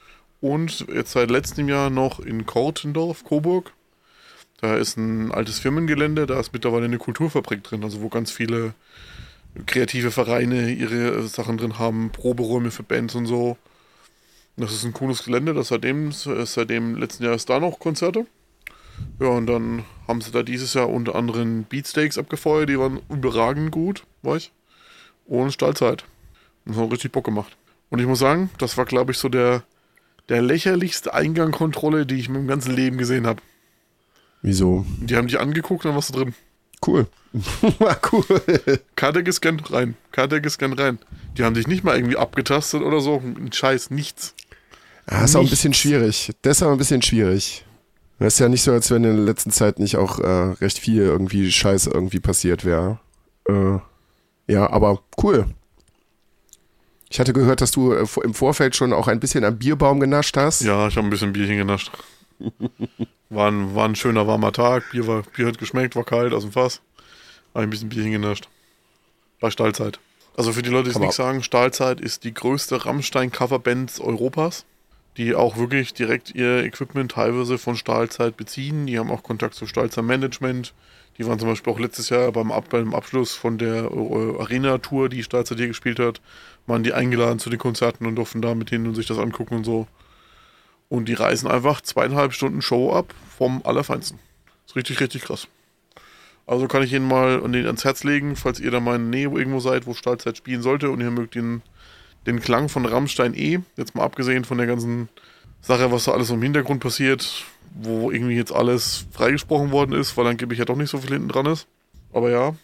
Und jetzt seit letztem Jahr noch in Kortendorf, Coburg. Da ist ein altes Firmengelände, da ist mittlerweile eine Kulturfabrik drin, also wo ganz viele kreative Vereine ihre Sachen drin haben, Proberäume für Bands und so. Das ist ein cooles Gelände, das seitdem, seitdem letzten Jahr ist da noch Konzerte. Ja, und dann haben sie da dieses Jahr unter anderem Beatsteaks abgefeuert, die waren überragend gut, war ich. Und Stahlzeit. Das hat richtig Bock gemacht. Und ich muss sagen, das war, glaube ich, so der, der lächerlichste Eingangkontrolle, die ich in meinem ganzen Leben gesehen habe. Wieso? Die haben dich angeguckt und dann warst du drin. Cool. Cool. Karte gescannt, rein. Karte gescannt, rein. Die haben dich nicht mal irgendwie abgetastet oder so. Ein Scheiß, nichts. Ja, das ist auch ein bisschen schwierig. Das ist aber ein bisschen schwierig. Das ist ja nicht so, als wenn in der letzten Zeit nicht auch äh, recht viel irgendwie Scheiße irgendwie passiert wäre. Äh, ja, aber cool. Ich hatte gehört, dass du äh, im Vorfeld schon auch ein bisschen am Bierbaum genascht hast. Ja, ich habe ein bisschen Bierchen genascht. War ein, war ein schöner warmer Tag. Bier, war, Bier hat geschmeckt, war kalt aus dem Fass. Habe ein bisschen Bierchen genascht. Bei Stahlzeit. Also für die Leute, die es nicht sagen, Stahlzeit ist die größte Rammstein-Coverband Europas, die auch wirklich direkt ihr Equipment teilweise von Stahlzeit beziehen. Die haben auch Kontakt zu Stahlzeit Management. Die waren zum Beispiel auch letztes Jahr beim, Ab- beim Abschluss von der äh, Arena-Tour, die Stahlzeit hier gespielt hat, waren die eingeladen zu den Konzerten und durften da mit hin und sich das angucken und so. Und die reisen einfach zweieinhalb Stunden Show ab vom Allerfeinsten. Das ist richtig, richtig krass. Also kann ich Ihnen mal ans Herz legen, falls ihr da mal in der Nähe irgendwo seid, wo Stahlzeit spielen sollte und ihr mögt den, den Klang von Rammstein eh, jetzt mal abgesehen von der ganzen Sache, was da alles im Hintergrund passiert, wo irgendwie jetzt alles freigesprochen worden ist, weil angeblich ja doch nicht so viel hinten dran ist. Aber ja,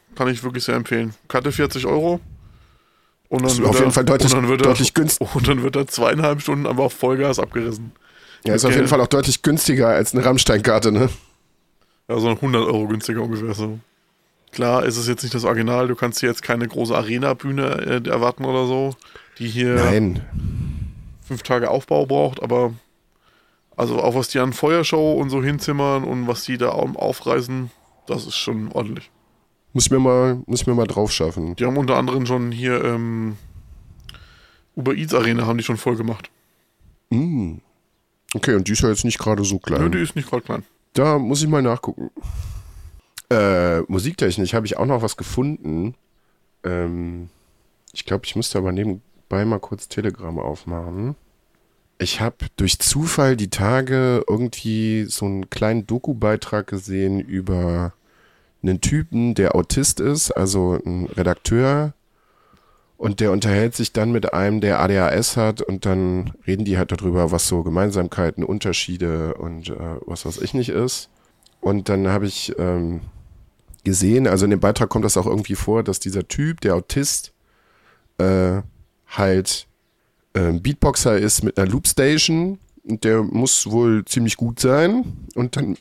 kann ich wirklich sehr empfehlen. Karte vierzig Euro. Und dann Das ist wird auf er, jeden Fall deutlich, und dann wird er, deutlich günstiger. Und dann wird er zweieinhalb Stunden einfach auf Vollgas abgerissen. Ja, ist auf jeden Fall auch deutlich günstiger als eine Rammstein-Karte, ne? Ja, so hundert Euro günstiger ungefähr so. Klar, ist es jetzt nicht das Original, du kannst hier jetzt keine große Arena-Bühne äh, erwarten oder so, die hier Nein. fünf Tage Aufbau braucht, aber also auch was die an Feuershow und so hinzimmern und was die da aufreißen, das ist schon ordentlich. Muss ich mir mal, muss ich mir mal drauf schaffen. Die haben unter anderem schon hier ähm, Uber Eats Arena haben die schon voll gemacht. Mm. Okay, und die ist ja jetzt nicht gerade so klein. Nö, die ist nicht gerade klein. Da muss ich mal nachgucken. Äh, Musiktechnik habe ich auch noch was gefunden. Ähm, ich glaube, ich müsste aber nebenbei mal kurz Telegram aufmachen. Ich habe durch Zufall die Tage irgendwie so einen kleinen Doku-Beitrag gesehen über einen Typen, der Autist ist, also ein Redakteur. Und der unterhält sich dann mit einem, der A D H S hat, und dann reden die halt darüber, was so Gemeinsamkeiten, Unterschiede und äh, was weiß ich nicht ist. Und dann habe ich ähm, gesehen, also in dem Beitrag kommt das auch irgendwie vor, dass dieser Typ, der Autist, äh, halt äh, Beatboxer ist mit einer Loopstation, und der muss wohl ziemlich gut sein. Und dann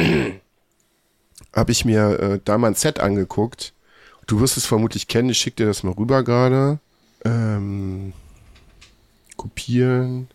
habe ich mir äh, da mal ein Set angeguckt. Du wirst es vermutlich kennen, ich schicke dir das mal rüber gerade. Ähm, kopieren.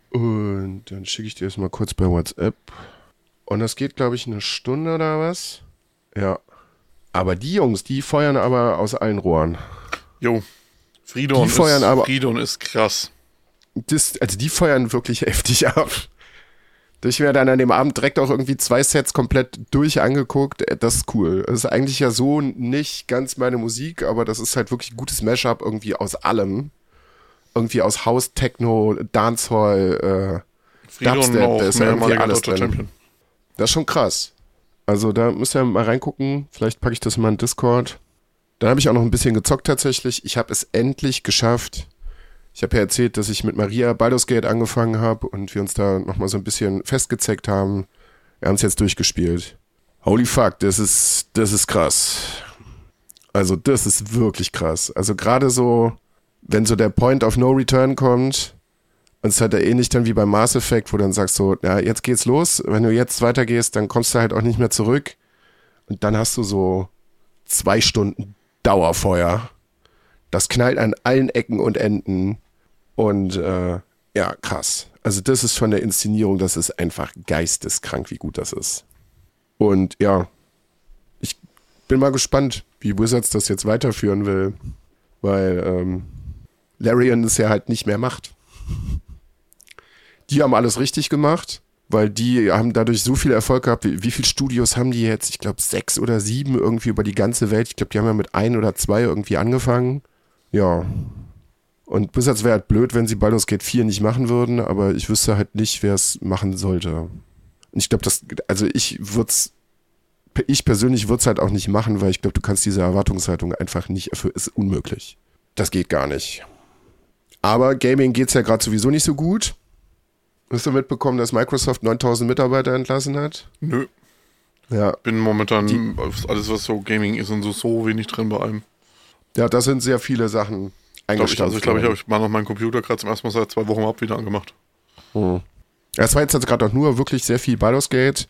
Und dann schicke ich dir das mal kurz bei WhatsApp. Und das geht, glaube ich, eine Stunde oder was? Ja. Aber die Jungs, die feuern aber aus allen Rohren. Jo, Fridon, die feuern ist, aber, Fridon ist krass. Das, also die feuern wirklich heftig ab. Ich mir dann an dem Abend direkt auch irgendwie zwei Sets komplett durch angeguckt. Das ist cool. Das ist eigentlich ja so nicht ganz meine Musik, aber das ist halt wirklich ein gutes Mashup irgendwie aus allem. Irgendwie aus House, Techno, Dancehall, äh, Dubstep, da ist ja irgendwie alles drin. Champion. Das ist schon krass. Also da müsst ihr mal reingucken. Vielleicht packe ich das mal in Discord. Dann habe ich auch noch ein bisschen gezockt tatsächlich. Ich habe es endlich geschafft. Ich habe ja erzählt, dass ich mit Maria Baldur's Gate angefangen habe und wir uns da nochmal so ein bisschen festgezeckt haben. Wir haben es jetzt durchgespielt. Holy fuck, das ist, das ist krass. Also das ist wirklich krass. Also gerade so, wenn so der Point of No Return kommt, und es ist halt ähnlich dann wie beim Mass Effect, wo du dann sagst so, ja, jetzt geht's los. Wenn du jetzt weitergehst, dann kommst du halt auch nicht mehr zurück. Und dann hast du so zwei Stunden Dauerfeuer. Das knallt an allen Ecken und Enden. Und äh, ja, krass. Also das ist von der Inszenierung, das ist einfach geisteskrank, wie gut das ist. Und ja, ich bin mal gespannt, wie Wizards das jetzt weiterführen will. Weil ähm, Larian es ja halt nicht mehr macht. Die haben alles richtig gemacht, weil die haben dadurch so viel Erfolg gehabt. Wie, wie viele Studios haben die jetzt? Ich glaube sechs oder sieben irgendwie über die ganze Welt. Ich glaube, die haben ja mit ein oder zwei irgendwie angefangen. Ja. Und Wizards wäre halt blöd, wenn sie Baldur's Gate vier nicht machen würden, aber ich wüsste halt nicht, wer es machen sollte. Und ich glaube, das, also ich würde es, ich persönlich würde es halt auch nicht machen, weil ich glaube, du kannst diese Erwartungshaltung einfach nicht erfüllen. Ist unmöglich. Das geht gar nicht. Aber Gaming geht's ja gerade sowieso nicht so gut. Hast du mitbekommen, dass Microsoft neuntausend Mitarbeiter entlassen hat? Nö. Ja. Bin momentan, Die, alles was so Gaming ist und so, so wenig drin bei allem. Ja, da sind sehr viele Sachen eingestampft. Ich, also ich glaube, ich habe ich mal noch meinen Computer gerade zum ersten Mal seit zwei Wochen ab wieder angemacht. Hm. Ja, es war jetzt gerade auch nur wirklich sehr viel Baldur's Gate.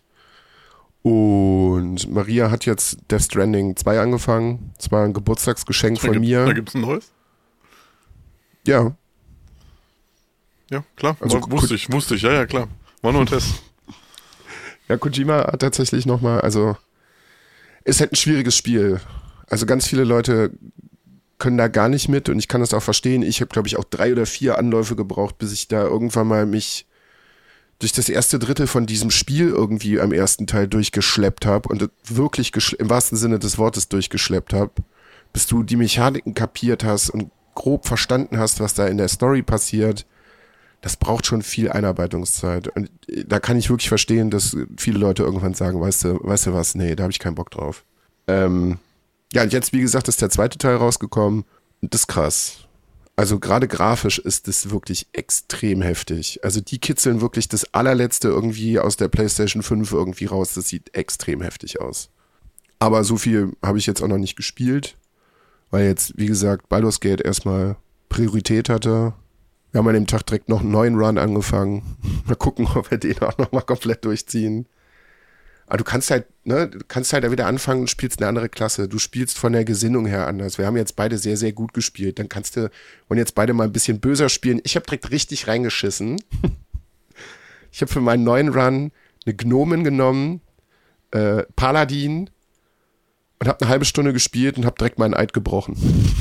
Und Maria hat jetzt Death Stranding zwei angefangen. Das war ein Geburtstagsgeschenk da von gibt, mir. Da gibt's ein neues? Ja. Ja, klar. Also, war, wusste ich, wusste ich, ja, ja, klar. War nur ein Test. Ja, Kojima hat tatsächlich nochmal, also ist halt ein schwieriges Spiel. Also ganz viele Leute können da gar nicht mit und ich kann das auch verstehen. Ich habe, glaube ich, auch drei oder vier Anläufe gebraucht, bis ich da irgendwann mal mich durch das erste Drittel von diesem Spiel irgendwie am ersten Teil durchgeschleppt habe und wirklich geschle- im wahrsten Sinne des Wortes durchgeschleppt habe, bis du die Mechaniken kapiert hast und grob verstanden hast, was da in der Story passiert. Das braucht schon viel Einarbeitungszeit. Und da kann ich wirklich verstehen, dass viele Leute irgendwann sagen, weißt du, weißt du was, nee, da habe ich keinen Bock drauf. Ähm, ja, und jetzt, wie gesagt, ist der zweite Teil rausgekommen. Und das ist krass. Also gerade grafisch ist das wirklich extrem heftig. Also die kitzeln wirklich das allerletzte irgendwie aus der PlayStation fünf irgendwie raus. Das sieht extrem heftig aus. Aber so viel habe ich jetzt auch noch nicht gespielt, weil jetzt, wie gesagt, Baldur's Gate erstmal Priorität hatte. Wir haben an dem Tag direkt noch einen neuen Run angefangen. Mal gucken, ob wir den auch nochmal komplett durchziehen. Aber du kannst halt, ne, du kannst halt da wieder anfangen und spielst eine andere Klasse. Du spielst von der Gesinnung her anders. Wir haben jetzt beide sehr, sehr gut gespielt. Dann kannst du, und jetzt beide mal ein bisschen böser spielen. Ich habe direkt richtig reingeschissen. Ich habe für meinen neuen Run eine Gnomen genommen, äh, Paladin, und habe eine halbe Stunde gespielt und habe direkt meinen Eid gebrochen.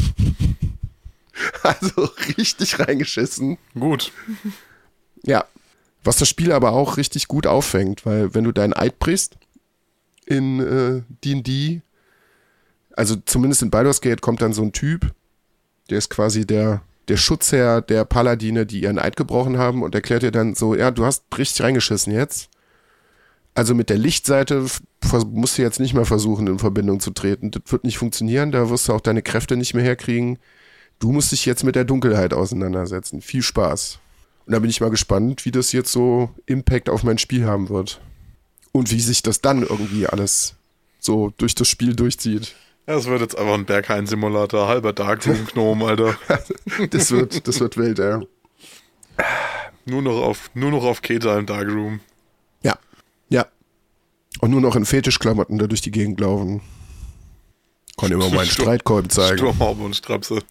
Also richtig reingeschissen. Gut. Ja. Was das Spiel aber auch richtig gut auffängt, weil wenn du deinen Eid brichst in äh, D und D, also zumindest in Baldur's Gate kommt dann so ein Typ, der ist quasi der, der Schutzherr der Paladine, die ihren Eid gebrochen haben und erklärt dir dann so, ja, du hast richtig reingeschissen jetzt. Also mit der Lichtseite musst du jetzt nicht mehr versuchen, in Verbindung zu treten. Das wird nicht funktionieren, da wirst du auch deine Kräfte nicht mehr herkriegen. Du musst dich jetzt mit der Dunkelheit auseinandersetzen. Viel Spaß. Und da bin ich mal gespannt, wie das jetzt so Impact auf mein Spiel haben wird. Und wie sich das dann irgendwie alles so durch das Spiel durchzieht. Ja, es wird jetzt einfach ein Berghain-Simulator, halber Darkroom-Gnome, Alter. das wird, das wird wild, ja. Nur noch auf, nur noch auf Keta im Darkroom. Ja, ja. Und nur noch in Fetischklamotten da durch die Gegend laufen. Kann immer meinen Sturm, Streitkolben zeigen. Sturmhaube und Strapse.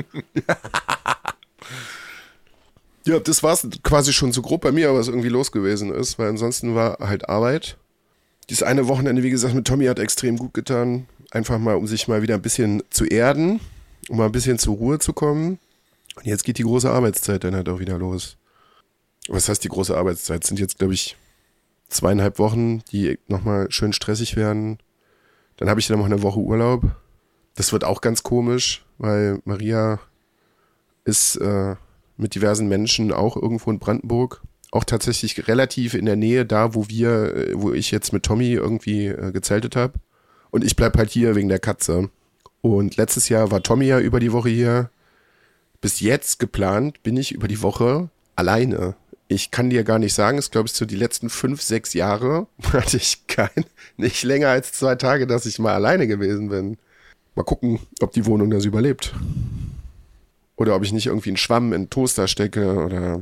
Ja, das war's quasi schon so grob bei mir, was irgendwie los gewesen ist, weil ansonsten war halt Arbeit. Dieses eine Wochenende, wie gesagt, mit Tommy hat extrem gut getan. Einfach mal, um sich mal wieder ein bisschen zu erden, um mal ein bisschen zur Ruhe zu kommen. Und jetzt geht die große Arbeitszeit dann halt auch wieder los. Was heißt die große Arbeitszeit? Es sind jetzt, glaube ich, zweieinhalb Wochen, die nochmal schön stressig werden. Dann habe ich dann noch eine Woche Urlaub. Das wird auch ganz komisch, weil Maria ist äh, mit diversen Menschen auch irgendwo in Brandenburg. Auch tatsächlich relativ in der Nähe da, wo wir, wo ich jetzt mit Tommy irgendwie äh, gezeltet habe. Und ich bleib halt hier wegen der Katze. Und letztes Jahr war Tommy ja über die Woche hier. Bis jetzt geplant bin ich über die Woche alleine. Ich kann dir gar nicht sagen, ist glaube ich so die letzten fünf, sechs Jahre hatte ich kein, nicht länger als zwei Tage, dass ich mal alleine gewesen bin. Mal gucken, ob die Wohnung das überlebt. Oder ob ich nicht irgendwie einen Schwamm in den Toaster stecke oder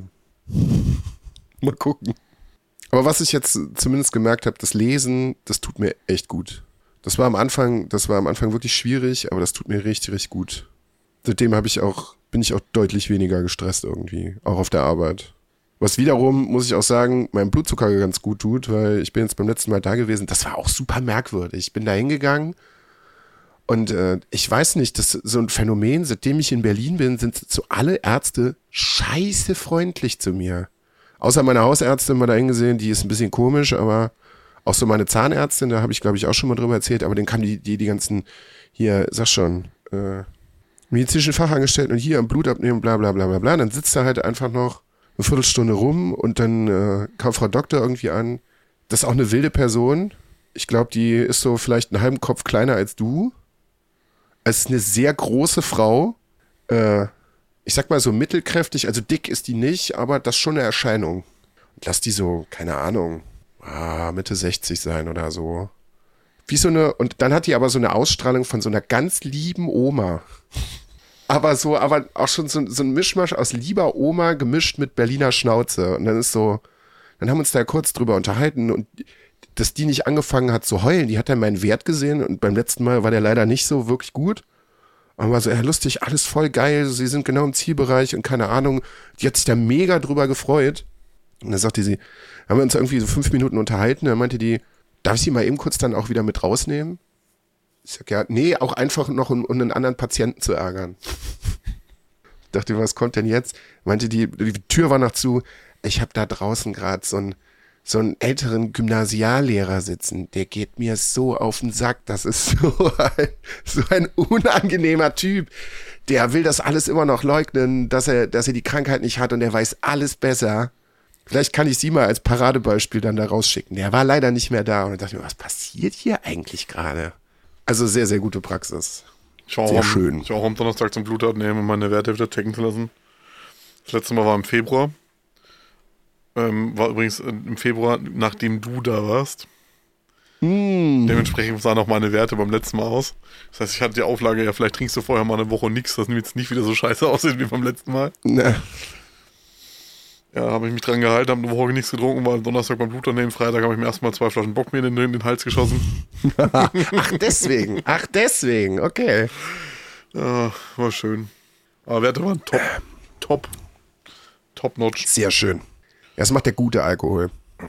mal gucken. Aber was ich jetzt zumindest gemerkt habe, das Lesen, das tut mir echt gut. Das war am Anfang, das war am Anfang wirklich schwierig, aber das tut mir richtig, richtig gut. Seitdem habe ich auch, bin ich auch deutlich weniger gestresst irgendwie, auch auf der Arbeit. Was wiederum, muss ich auch sagen, meinem Blutzucker ganz gut tut, weil ich bin jetzt beim letzten Mal da gewesen. Das war auch super merkwürdig. Ich bin da hingegangen und äh, ich weiß nicht, das ist so ein Phänomen, seitdem ich in Berlin bin, sind so alle Ärzte scheiße freundlich zu mir. Außer meine Hausärztin mal da hingesehen, die ist ein bisschen komisch, aber auch so meine Zahnärztin, da habe ich glaube ich auch schon mal drüber erzählt, aber den kann die, die, die ganzen, hier, sag schon, äh, medizinischen Fachangestellten und hier am Blut abnehmen, bla bla bla bla bla. Dann sitzt er halt einfach noch eine Viertelstunde rum und dann äh, kam Frau Doktor irgendwie an. Das ist auch eine wilde Person. Ich glaube, die ist so vielleicht einen halben Kopf kleiner als du. Es ist eine sehr große Frau. Äh, ich sag mal so mittelkräftig, also dick ist die nicht, aber das ist schon eine Erscheinung. Und lass die so, keine Ahnung, ah, Mitte sechzig sein oder so. Wie so eine, und dann hat die aber so eine Ausstrahlung von so einer ganz lieben Oma. Aber so, aber auch schon so, so ein Mischmasch aus lieber Oma gemischt mit Berliner Schnauze. Und dann ist so, dann haben wir uns da kurz drüber unterhalten und dass die nicht angefangen hat zu heulen, die hat dann meinen Wert gesehen und beim letzten Mal war der leider nicht so wirklich gut. Und war so, ja lustig, alles voll geil, sie sind genau im Zielbereich und keine Ahnung. Die hat sich da mega drüber gefreut. Und dann sagte sie, haben wir uns irgendwie so fünf Minuten unterhalten, dann meinte die, darf ich sie mal eben kurz dann auch wieder mit rausnehmen? Ich sag, ja, nee, auch einfach noch, um, um einen anderen Patienten zu ärgern. Ich dachte, was kommt denn jetzt? Meinte die, die Tür war noch zu, ich habe da draußen gerade so einen, so einen älteren Gymnasiallehrer sitzen, der geht mir so auf den Sack, das ist so ein, so ein unangenehmer Typ. Der will das alles immer noch leugnen, dass er, dass er die Krankheit nicht hat und er weiß alles besser. Vielleicht kann ich sie mal als Paradebeispiel dann da rausschicken. Der war leider nicht mehr da und ich dachte mir, was passiert hier eigentlich gerade? Also sehr, sehr gute Praxis. Schau sehr am, schön. Ich auch am Donnerstag zum Blut abnehmen und meine Werte wieder checken zu lassen. Das letzte Mal war im Februar. Ähm, war übrigens im Februar, nachdem du da warst. Mm. Dementsprechend sahen auch meine Werte beim letzten Mal aus. Das heißt, ich hatte die Auflage, ja, vielleicht trinkst du vorher mal eine Woche nichts, dass jetzt nicht wieder so scheiße aussieht wie beim letzten Mal. Ne. Ja, habe ich mich dran gehalten, habe eine Woche nichts getrunken, war Donnerstag beim Blutunternehmen, Freitag habe ich mir erstmal zwei Flaschen Bock mir in den, in den Hals geschossen. Ach, deswegen. Ach, deswegen. Okay. Ja, war schön. Aber Werte waren top. Top. Top notch. Sehr schön. Das macht der gute Alkohol.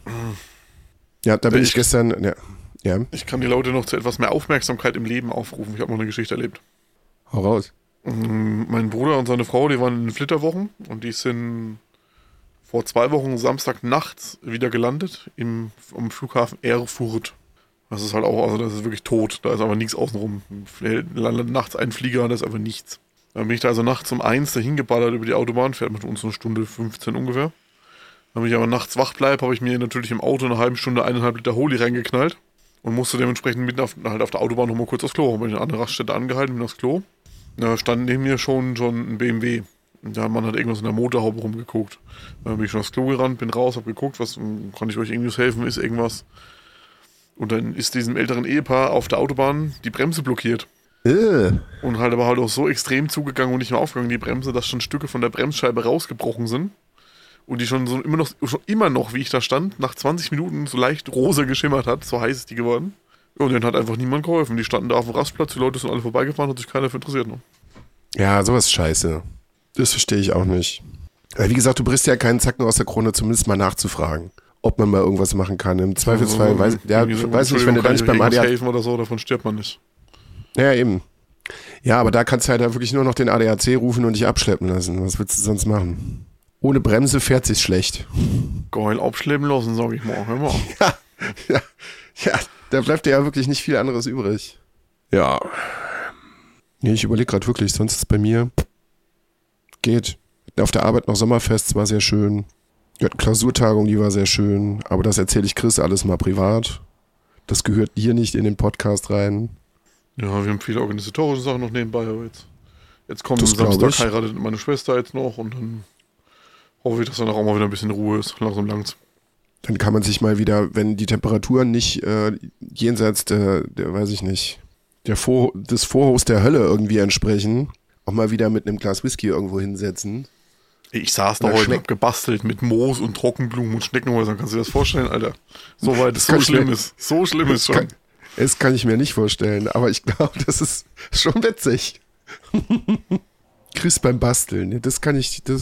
Ja, da bin ich, ich gestern... Ja. Ja. Ich kann die Leute noch zu etwas mehr Aufmerksamkeit im Leben aufrufen. Ich habe noch eine Geschichte erlebt. Hau raus. Mein Bruder und seine Frau, die waren in den Flitterwochen und die sind vor zwei Wochen Samstag nachts wieder gelandet im, am Flughafen Erfurt. Das ist halt auch, also das ist wirklich tot. Da ist aber nichts außenrum. Landet nachts ein Flieger, da ist einfach nichts. Dann bin ich da also nachts um eins dahin geballert über die Autobahn, fährt mit uns eine Stunde fünfzehn ungefähr. Dann bin ich aber nachts wach bleibe, habe ich mir natürlich im Auto eine halbe Stunde eineinhalb Liter Holy reingeknallt und musste dementsprechend mitten auf, halt auf der Autobahn nochmal kurz aufs Klo. Habe ich in einer anderen Raststätte angehalten, bin aufs Klo. Da stand neben mir schon, schon ein B M W. Der Mann hat irgendwas in der Motorhaube rumgeguckt. Dann bin ich schon aufs Klo gerannt, bin raus, hab geguckt, was kann ich euch irgendwie helfen, ist irgendwas. Und dann ist diesem älteren Ehepaar auf der Autobahn die Bremse blockiert. Äh. Und halt aber halt auch so extrem zugegangen und nicht mehr aufgegangen, die Bremse, dass schon Stücke von der Bremsscheibe rausgebrochen sind. Und die schon so immer noch, schon immer noch, wie ich da stand, nach zwanzig Minuten so leicht rosa geschimmert hat. So heiß ist die geworden. Und denen hat einfach niemand geholfen. Die standen da auf dem Rastplatz, die Leute sind alle vorbeigefahren, hat sich keiner für interessiert. Ne? Ja, sowas ist scheiße. Das verstehe ich auch nicht. Weil wie gesagt, du brichst ja keinen Zacken aus der Krone, zumindest mal nachzufragen, ob man mal irgendwas machen kann. Im Zweifelsfall, also, weiß, ja, gesagt, weiß nicht, wenn du da nicht beim A D A C helfen oder so, davon stirbt man nicht. Ja, eben. Ja, aber da kannst du halt wirklich nur noch den A D A C rufen und dich abschleppen lassen. Was willst du sonst machen? Ohne Bremse fährt sich's schlecht. Geil abschleppen lassen, sag ich mal. Hör mal. Ja, ja, ja, da bleibt dir ja wirklich nicht viel anderes übrig. Ja. Nee, ich überlege gerade wirklich, sonst ist bei mir geht. Auf der Arbeit noch Sommerfest, war sehr schön. Wir hatten Klausurtagung, die war sehr schön. Aber das erzähle ich Chris alles mal privat. Das gehört hier nicht in den Podcast rein. Ja, wir haben viele organisatorische Sachen noch nebenbei, aber jetzt, jetzt kommt Das am Samstag, ich. heiratet meine Schwester jetzt noch und dann hoffe ich, dass dann auch mal wieder ein bisschen Ruhe ist. Langsam langt's. Dann kann man sich mal wieder, wenn die Temperaturen nicht äh, jenseits der, der, weiß ich nicht, der Vor- des Vorhofs der Hölle irgendwie entsprechen, auch mal wieder mit einem Glas Whisky irgendwo hinsetzen. Ich saß da Oder heute Schneck- hab gebastelt mit Moos und Trockenblumen und Schneckenhäusern. Kannst du dir das vorstellen, Alter? So weit, Das so kann ich schlimm mir- ist. So schlimm ist schon. Kann, das kann ich mir nicht vorstellen, aber ich glaube, das ist schon witzig. Chris beim Basteln, das kann ich, das,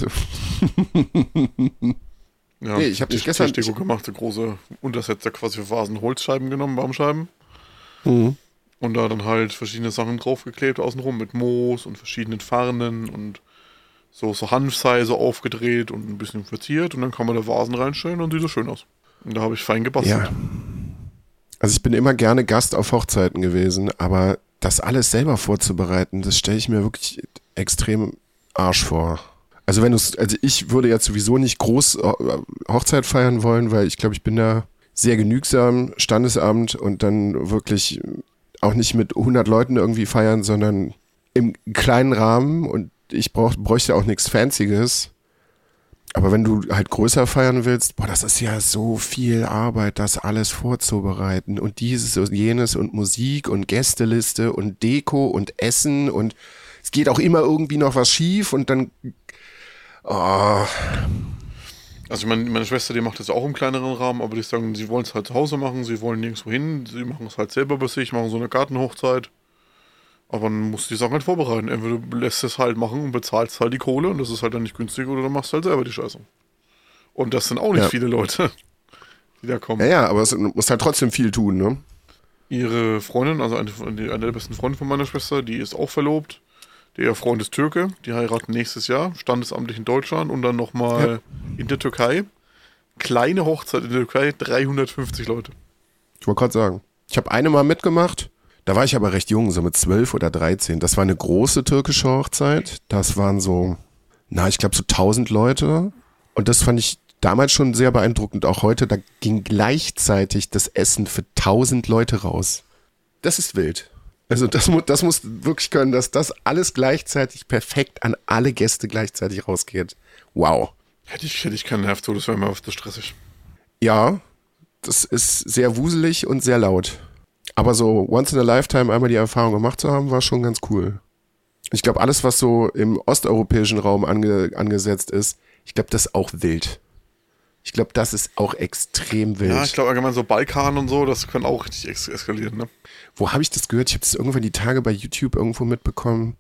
Ja, Nee, ich hab die dich gestern- Tischdeko gemacht, so große Untersetzer quasi für Vasen, Holzscheiben genommen, Baumscheiben. Mhm. Und da dann halt verschiedene Sachen draufgeklebt außenrum mit Moos und verschiedenen Farnen und so, so Hanfseil so aufgedreht und ein bisschen verziert und dann kann man da Vasen reinstellen und sieht so schön aus. Und da habe ich fein gebastelt. Ja. Also ich bin immer gerne Gast auf Hochzeiten gewesen, aber das alles selber vorzubereiten, das stelle ich mir wirklich extrem Arsch vor. Also wenn du also ich würde jetzt sowieso nicht groß äh, Hochzeit feiern wollen, weil ich glaube, ich bin da sehr genügsam, Standesamt und dann wirklich auch nicht mit hundert Leuten irgendwie feiern, sondern im kleinen Rahmen und ich brauch, bräuchte auch nichts Fancyes. Aber wenn du halt größer feiern willst, boah, das ist ja so viel Arbeit, das alles vorzubereiten und dieses und jenes und Musik und Gästeliste und Deko und Essen und es geht auch immer irgendwie noch was schief und dann, oh, Also ich meine, meine Schwester, die macht das auch im kleineren Rahmen, aber die sagen, sie wollen es halt zu Hause machen, sie wollen nirgendwo hin, sie machen es halt selber bei sich, machen so eine Gartenhochzeit. Aber dann musst du die Sachen halt vorbereiten. Entweder du lässt es halt machen und bezahlst halt die Kohle und das ist halt dann nicht günstig oder dann machst du halt selber die Scheiße. Und das sind auch nicht Ja. viele Leute, die da kommen. ja, ja, aber es muss halt trotzdem viel tun, ne? Ihre Freundin, also eine, eine der besten Freunde von meiner Schwester, die ist auch verlobt. Der Freund ist Türke, die heiraten nächstes Jahr, standesamtlich in Deutschland und dann nochmal Ja. in der Türkei. Kleine Hochzeit in der Türkei, dreihundertfünfzig Leute. Ich wollte gerade sagen, ich habe eine mal mitgemacht, da war ich aber recht jung, so mit zwölf oder dreizehn. Das war eine große türkische Hochzeit, das waren so, na, ich glaube so tausend Leute und das fand ich damals schon sehr beeindruckend, auch heute, da ging gleichzeitig das Essen für tausend Leute raus. Das ist wild. Also das, mu- das muss wirklich können, dass das alles gleichzeitig perfekt an alle Gäste gleichzeitig rausgeht. Wow. Hätte ich, hätte ich keinen Nerv zu, das wäre mir auf das stressig. Ja, das ist sehr wuselig und sehr laut. Aber so once in a lifetime einmal die Erfahrung gemacht zu haben, war schon ganz cool. Ich glaube, alles, was so im osteuropäischen Raum ange, angesetzt ist, ich glaube, das ist auch wild. Ich glaube, das ist auch extrem wild. Ja, ich glaube allgemein so Balkan und so, das kann auch richtig es- eskalieren, ne? Wo habe ich das gehört? Ich habe das irgendwann die Tage bei YouTube irgendwo mitbekommen.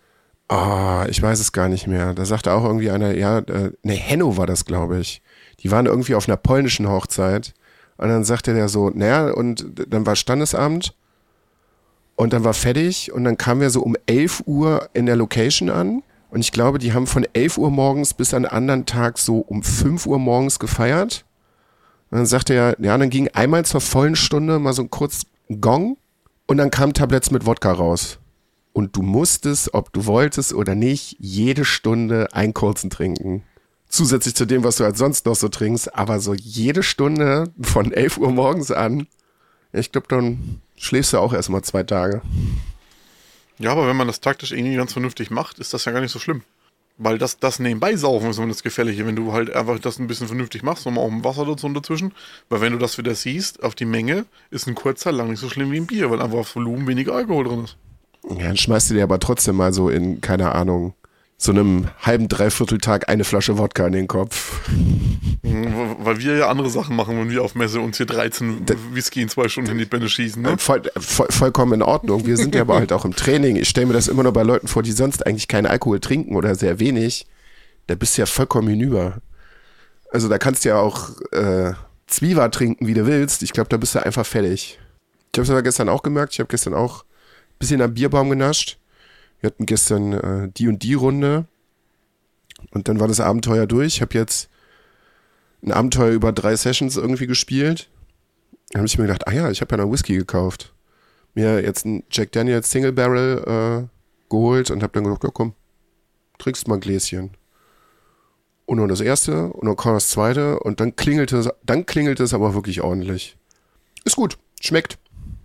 Ah, ich weiß es gar nicht mehr. Da sagte auch irgendwie einer, ja, äh, ne, Henno war das, glaube ich. Die waren irgendwie auf einer polnischen Hochzeit. Und dann sagte der so, naja, und dann war Standesamt und dann war fertig und dann kamen wir so um elf Uhr in der Location an. Und ich glaube, die haben von elf Uhr morgens bis an den anderen Tag so um fünf Uhr morgens gefeiert. Und dann sagte er, ja, dann ging einmal zur vollen Stunde mal so kurz ein Gong und dann kamen Tabletts mit Wodka raus. Und du musstest, ob du wolltest oder nicht, jede Stunde einen kurzen trinken. Zusätzlich zu dem, was du halt sonst noch so trinkst, aber so jede Stunde von elf Uhr morgens an, ich glaube, dann schläfst du auch erstmal zwei Tage. Ja, aber wenn man das taktisch irgendwie ganz vernünftig macht, ist das ja gar nicht so schlimm. Weil das, das nebenbei saufen ist immer das Gefährliche, wenn du halt einfach das ein bisschen vernünftig machst, nochmal auch ein Wasser dazu und dazwischen. Weil wenn du das wieder siehst, auf die Menge, ist ein kurzer lang nicht so schlimm wie ein Bier, weil einfach aufs Volumen weniger Alkohol drin ist. Ja, dann schmeißt du dir aber trotzdem mal so in, keine Ahnung, so einem halben Dreivierteltag eine Flasche Wodka in den Kopf. Mhm, weil wir ja andere Sachen machen, wenn wir auf Messe uns hier dreizehn Whisky in zwei Stunden in die Bände schießen. Ne? Voll, voll, vollkommen in Ordnung. Wir sind ja aber halt auch im Training. Ich stelle mir das immer nur bei Leuten vor, die sonst eigentlich keinen Alkohol trinken oder sehr wenig. Da bist du ja vollkommen hinüber. Also da kannst du ja auch äh, Zwieber trinken, wie du willst. Ich glaube, da bist du einfach fertig. Ich habe es aber gestern auch gemerkt. Ich habe gestern auch ein bisschen am Bierbaum genascht. Wir hatten gestern äh, die und die Runde. Und dann war das Abenteuer durch. Ich habe jetzt ein Abenteuer über drei Sessions irgendwie gespielt. Dann habe ich mir gedacht, ah ja, ich habe ja noch Whisky gekauft. Mir jetzt ein Jack Daniels Single Barrel äh, geholt und habe dann gesagt, ja komm, trinkst mal ein Gläschen. Und nur das erste und dann kam das zweite und dann klingelte es, dann klingelte es aber wirklich ordentlich. Ist gut, schmeckt.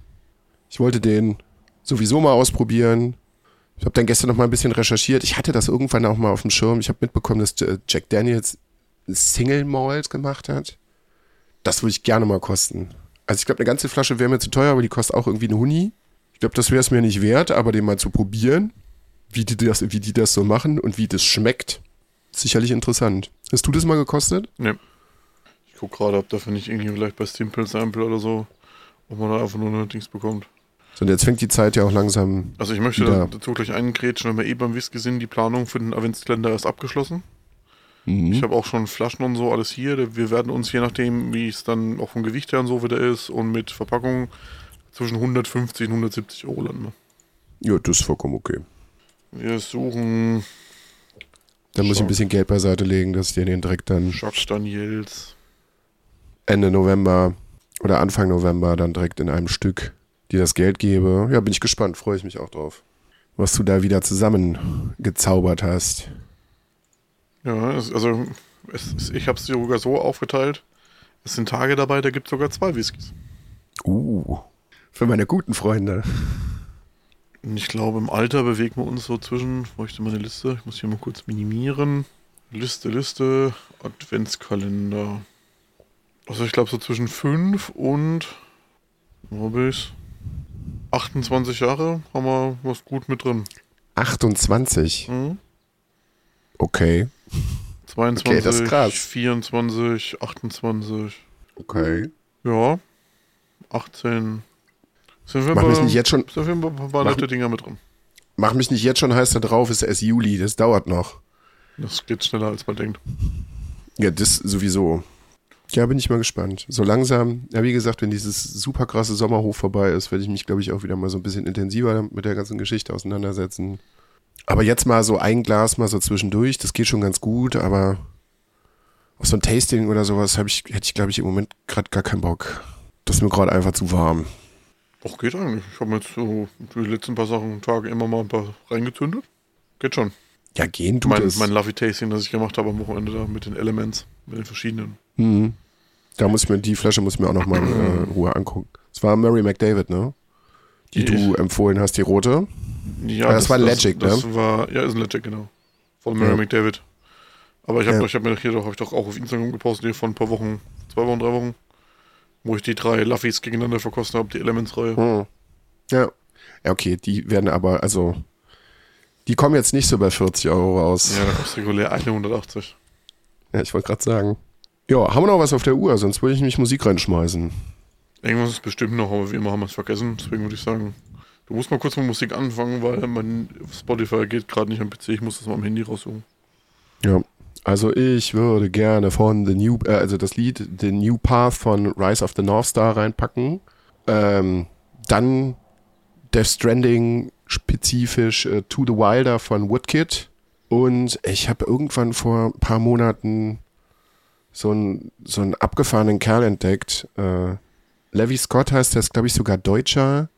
Ich wollte den sowieso mal ausprobieren. Ich habe dann gestern noch mal ein bisschen recherchiert. Ich hatte das irgendwann auch mal auf dem Schirm. Ich habe mitbekommen, dass Jack Daniels Single Malt gemacht hat. Das würde ich gerne mal kosten. Also ich glaube, eine ganze Flasche wäre mir zu teuer, aber die kostet auch irgendwie eine Huni. Ich glaube, das wäre es mir nicht wert, aber den mal zu probieren, wie die, das, wie die das so machen und wie das schmeckt, sicherlich interessant. Hast du das mal gekostet? Ne. Ich gucke gerade, ob dafür nicht irgendwie vielleicht bei Simple Sample oder so, ob man da einfach nur eine Dings bekommt. So, und jetzt fängt die Zeit ja auch langsam. Also ich möchte wieder. dazu gleich eingrätschen, wenn wir eh beim Whisky sind, die Planung für den Adventskalender ist abgeschlossen. Mhm. Ich habe auch schon Flaschen und so alles hier. Wir werden uns, je nachdem, wie es dann auch vom Gewicht her und so wieder ist und mit Verpackung zwischen hundertfünfzig und hundertsiebzig Euro landen. Ja, das ist vollkommen okay. Wir suchen Dann muss ich ein Jacques- bisschen Geld beiseite legen, dass ich dir den direkt dann Jacques Daniels. Ende November oder Anfang November dann direkt in einem Stück dir das Geld gebe. Ja, bin ich gespannt, freue ich mich auch drauf. Was du da wieder zusammengezaubert hast. Ja, es, also es, es, ich habe es sogar so aufgeteilt. Es sind Tage dabei, da gibt es sogar zwei Whiskys. Uh, für meine guten Freunde. Und ich glaube, im Alter bewegen wir uns so zwischen, wo ich meine Liste, ich muss hier mal kurz minimieren. Liste, Liste, Adventskalender. Also ich glaube so zwischen fünf und, wo habe ich's? achtundzwanzig Jahre haben wir was gut mit drin. achtundzwanzig? Mhm. Okay. zweiundzwanzig, Okay, das ist krass. vierundzwanzig, achtundzwanzig. Okay. Ja, achtzehn. Sind wir Mach bei, mich nicht jetzt schon, sind wir bei ein paar Mach- nette Dinger mit drin. mach mich nicht jetzt schon heiß da drauf, ist erst Juli, das dauert noch. Das geht schneller, als man denkt. Ja, das sowieso. Ja, bin ich mal gespannt. So langsam, ja wie gesagt, wenn dieses super krasse Sommerhoch vorbei ist, werde ich mich, glaube ich, auch wieder mal so ein bisschen intensiver mit der ganzen Geschichte auseinandersetzen. Aber jetzt mal so ein Glas mal so zwischendurch, das geht schon ganz gut, aber auf so ein Tasting oder sowas habe ich, hätte ich, glaube ich, im Moment gerade gar keinen Bock. Das ist mir gerade einfach zu warm. Doch, geht eigentlich. Ich habe mir jetzt so die letzten paar Sachen, Tage immer mal ein paar reingezündet. Geht schon. Ja, gehen tut Mein, es. mein Lovey Tasting, das ich gemacht habe am Wochenende da mit den Elements, mit den verschiedenen. Mhm. Da muss ich mir, die Flasche muss ich mir auch nochmal äh, in Ruhe angucken. Das war Mary McDavid, ne? Die Ich- du empfohlen hast, die rote. Ja, Aber das war Legic, das, ne? Das war, ja, ist ein Legic, genau. Von Mary Ja. McDavid. Aber ich habe Ja. ich hab mir hier doch, hab ich doch auch auf Instagram gepostet, hier vor ein paar Wochen, zwei Wochen, drei Wochen. Wo ich die drei Luffys gegeneinander verkostet habe, die Elements-Reihe. Hm. Ja. Ja, okay, die werden aber, also, die kommen jetzt nicht so bei vierzig Euro raus. Ja, da kostet regulär hundertachtzig. Ja, ich wollte gerade sagen. Ja, haben wir noch was auf der Uhr, sonst würde ich nämlich Musik reinschmeißen. Irgendwas ist bestimmt noch, aber wie immer haben wir es vergessen. Deswegen würde ich sagen, du musst mal kurz mit Musik anfangen, weil mein Spotify geht gerade nicht am P C. Ich muss das mal am Handy raussuchen. Ja, also ich würde gerne von The New, äh, also das Lied The New Path von Rise of the North Star reinpacken. Ähm, dann Death Stranding spezifisch äh, To the Wilder von Woodkid. Und ich habe irgendwann vor ein paar Monaten so einen so einen abgefahrenen Kerl entdeckt. Äh, Levi Scott heißt, der ist, glaube ich, sogar Deutscher.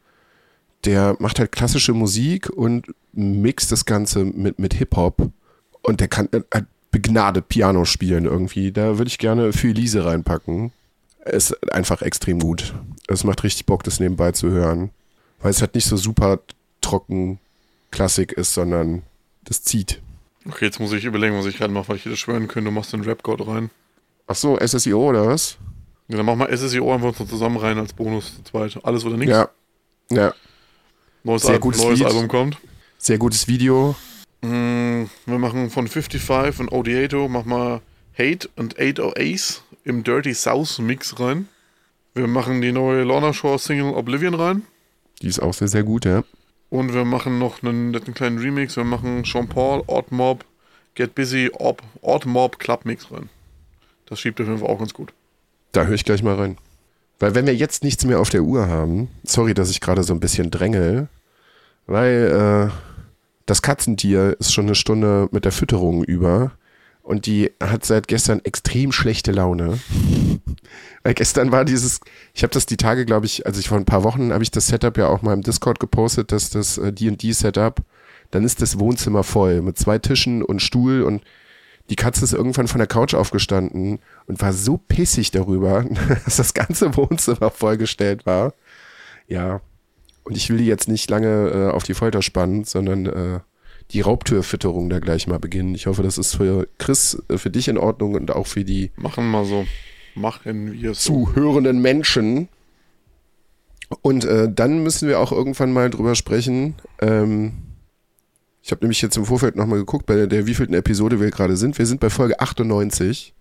Der macht halt klassische Musik und mixt das Ganze mit, mit Hip-Hop. Und der kann äh, begnadet Piano spielen irgendwie. Da würde ich gerne für Elise reinpacken. Ist einfach extrem gut. Es macht richtig Bock, das nebenbei zu hören. Weil es halt nicht so super trocken Klassik ist, sondern das zieht. Okay, jetzt muss ich überlegen, was ich gerade mache, weil ich hätte schwören können, du machst den Rap-God rein. Ach so, S S I O oder was? Ja, dann machen wir S S I O einfach so zusammen rein als Bonus zu zweit. Alles oder nichts. Ja. Ja. Neues, Sehr Al- gutes neues Lied. Album kommt. Sehr gutes Video. Mm, wir machen von fünfundfünfzig und Odiato, machen wir Hate und eight oh Ace im Dirty South Mix rein. Wir machen die neue Lorna Shore Single Oblivion rein. Die ist auch sehr, sehr gut, ja. Und wir machen noch einen netten kleinen Remix. Wir machen Sean Paul, Odd Mob, Get Busy, Odd, Odd Mob Club Mix rein. Das schiebt auf jeden Fall auch ganz gut. Da höre ich gleich mal rein. Weil wenn wir jetzt nichts mehr auf der Uhr haben, sorry, dass ich gerade so ein bisschen dränge, weil äh, das Katzentier ist schon eine Stunde mit der Fütterung über und die hat seit gestern extrem schlechte Laune. Weil gestern war dieses, ich habe das die Tage, glaube ich, also ich vor ein paar Wochen habe ich das Setup ja auch mal im Discord gepostet, dass das äh, D und D-Setup, dann ist das Wohnzimmer voll mit zwei Tischen und Stuhl und die Katze ist irgendwann von der Couch aufgestanden und war so pissig darüber, dass das ganze Wohnzimmer vollgestellt war. Ja, und ich will die jetzt nicht lange äh, auf die Folter spannen, sondern äh, die Raubtürfütterung da gleich mal beginnen. Ich hoffe, das ist für Chris, äh, für dich in Ordnung und auch für die Machen wir so. Machen wir so. zuhörenden Menschen. Und äh, dann müssen wir auch irgendwann mal drüber sprechen. Ähm, ich habe nämlich jetzt im Vorfeld nochmal geguckt, bei der, der wievielten Episode wir gerade sind. Wir sind bei Folge achtundneunzig.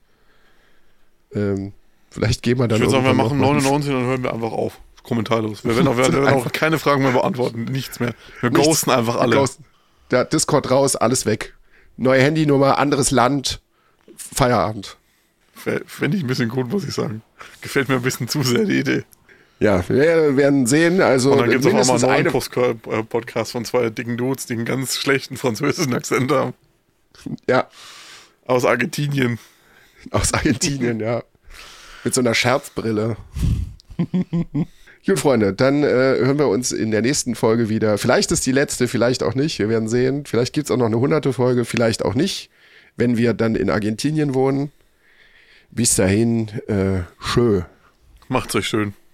Ähm, vielleicht gehen wir dann Ich würde sagen, wir irgendwann machen noch mal- neunundneunzig und dann hören wir einfach auf. Kommentarlos. Wir werden auch, wir werden auch keine Fragen mehr beantworten. Nichts mehr. Wir Nichts. ghosten einfach alle. Wir ghosten. Der Discord raus, alles weg. Neue Handynummer, anderes Land, Feierabend. Fände ich ein bisschen gut, muss ich sagen. Gefällt mir ein bisschen zu sehr, die Idee. Ja, wir werden sehen. Also Und dann gibt es auch mal mindestens einen neuen eine. Post- äh, Podcast von zwei dicken Dudes, die einen ganz schlechten französischen Akzent haben. Ja, Aus Argentinien. aus Argentinien, ja. Mit so einer Scherzbrille. Gut, Freunde, dann äh, hören wir uns in der nächsten Folge wieder. Vielleicht ist die letzte, vielleicht auch nicht. Wir werden sehen. Vielleicht gibt es auch noch eine hunderte Folge, vielleicht auch nicht, wenn wir dann in Argentinien wohnen. Bis dahin, äh, schön. Macht's euch schön.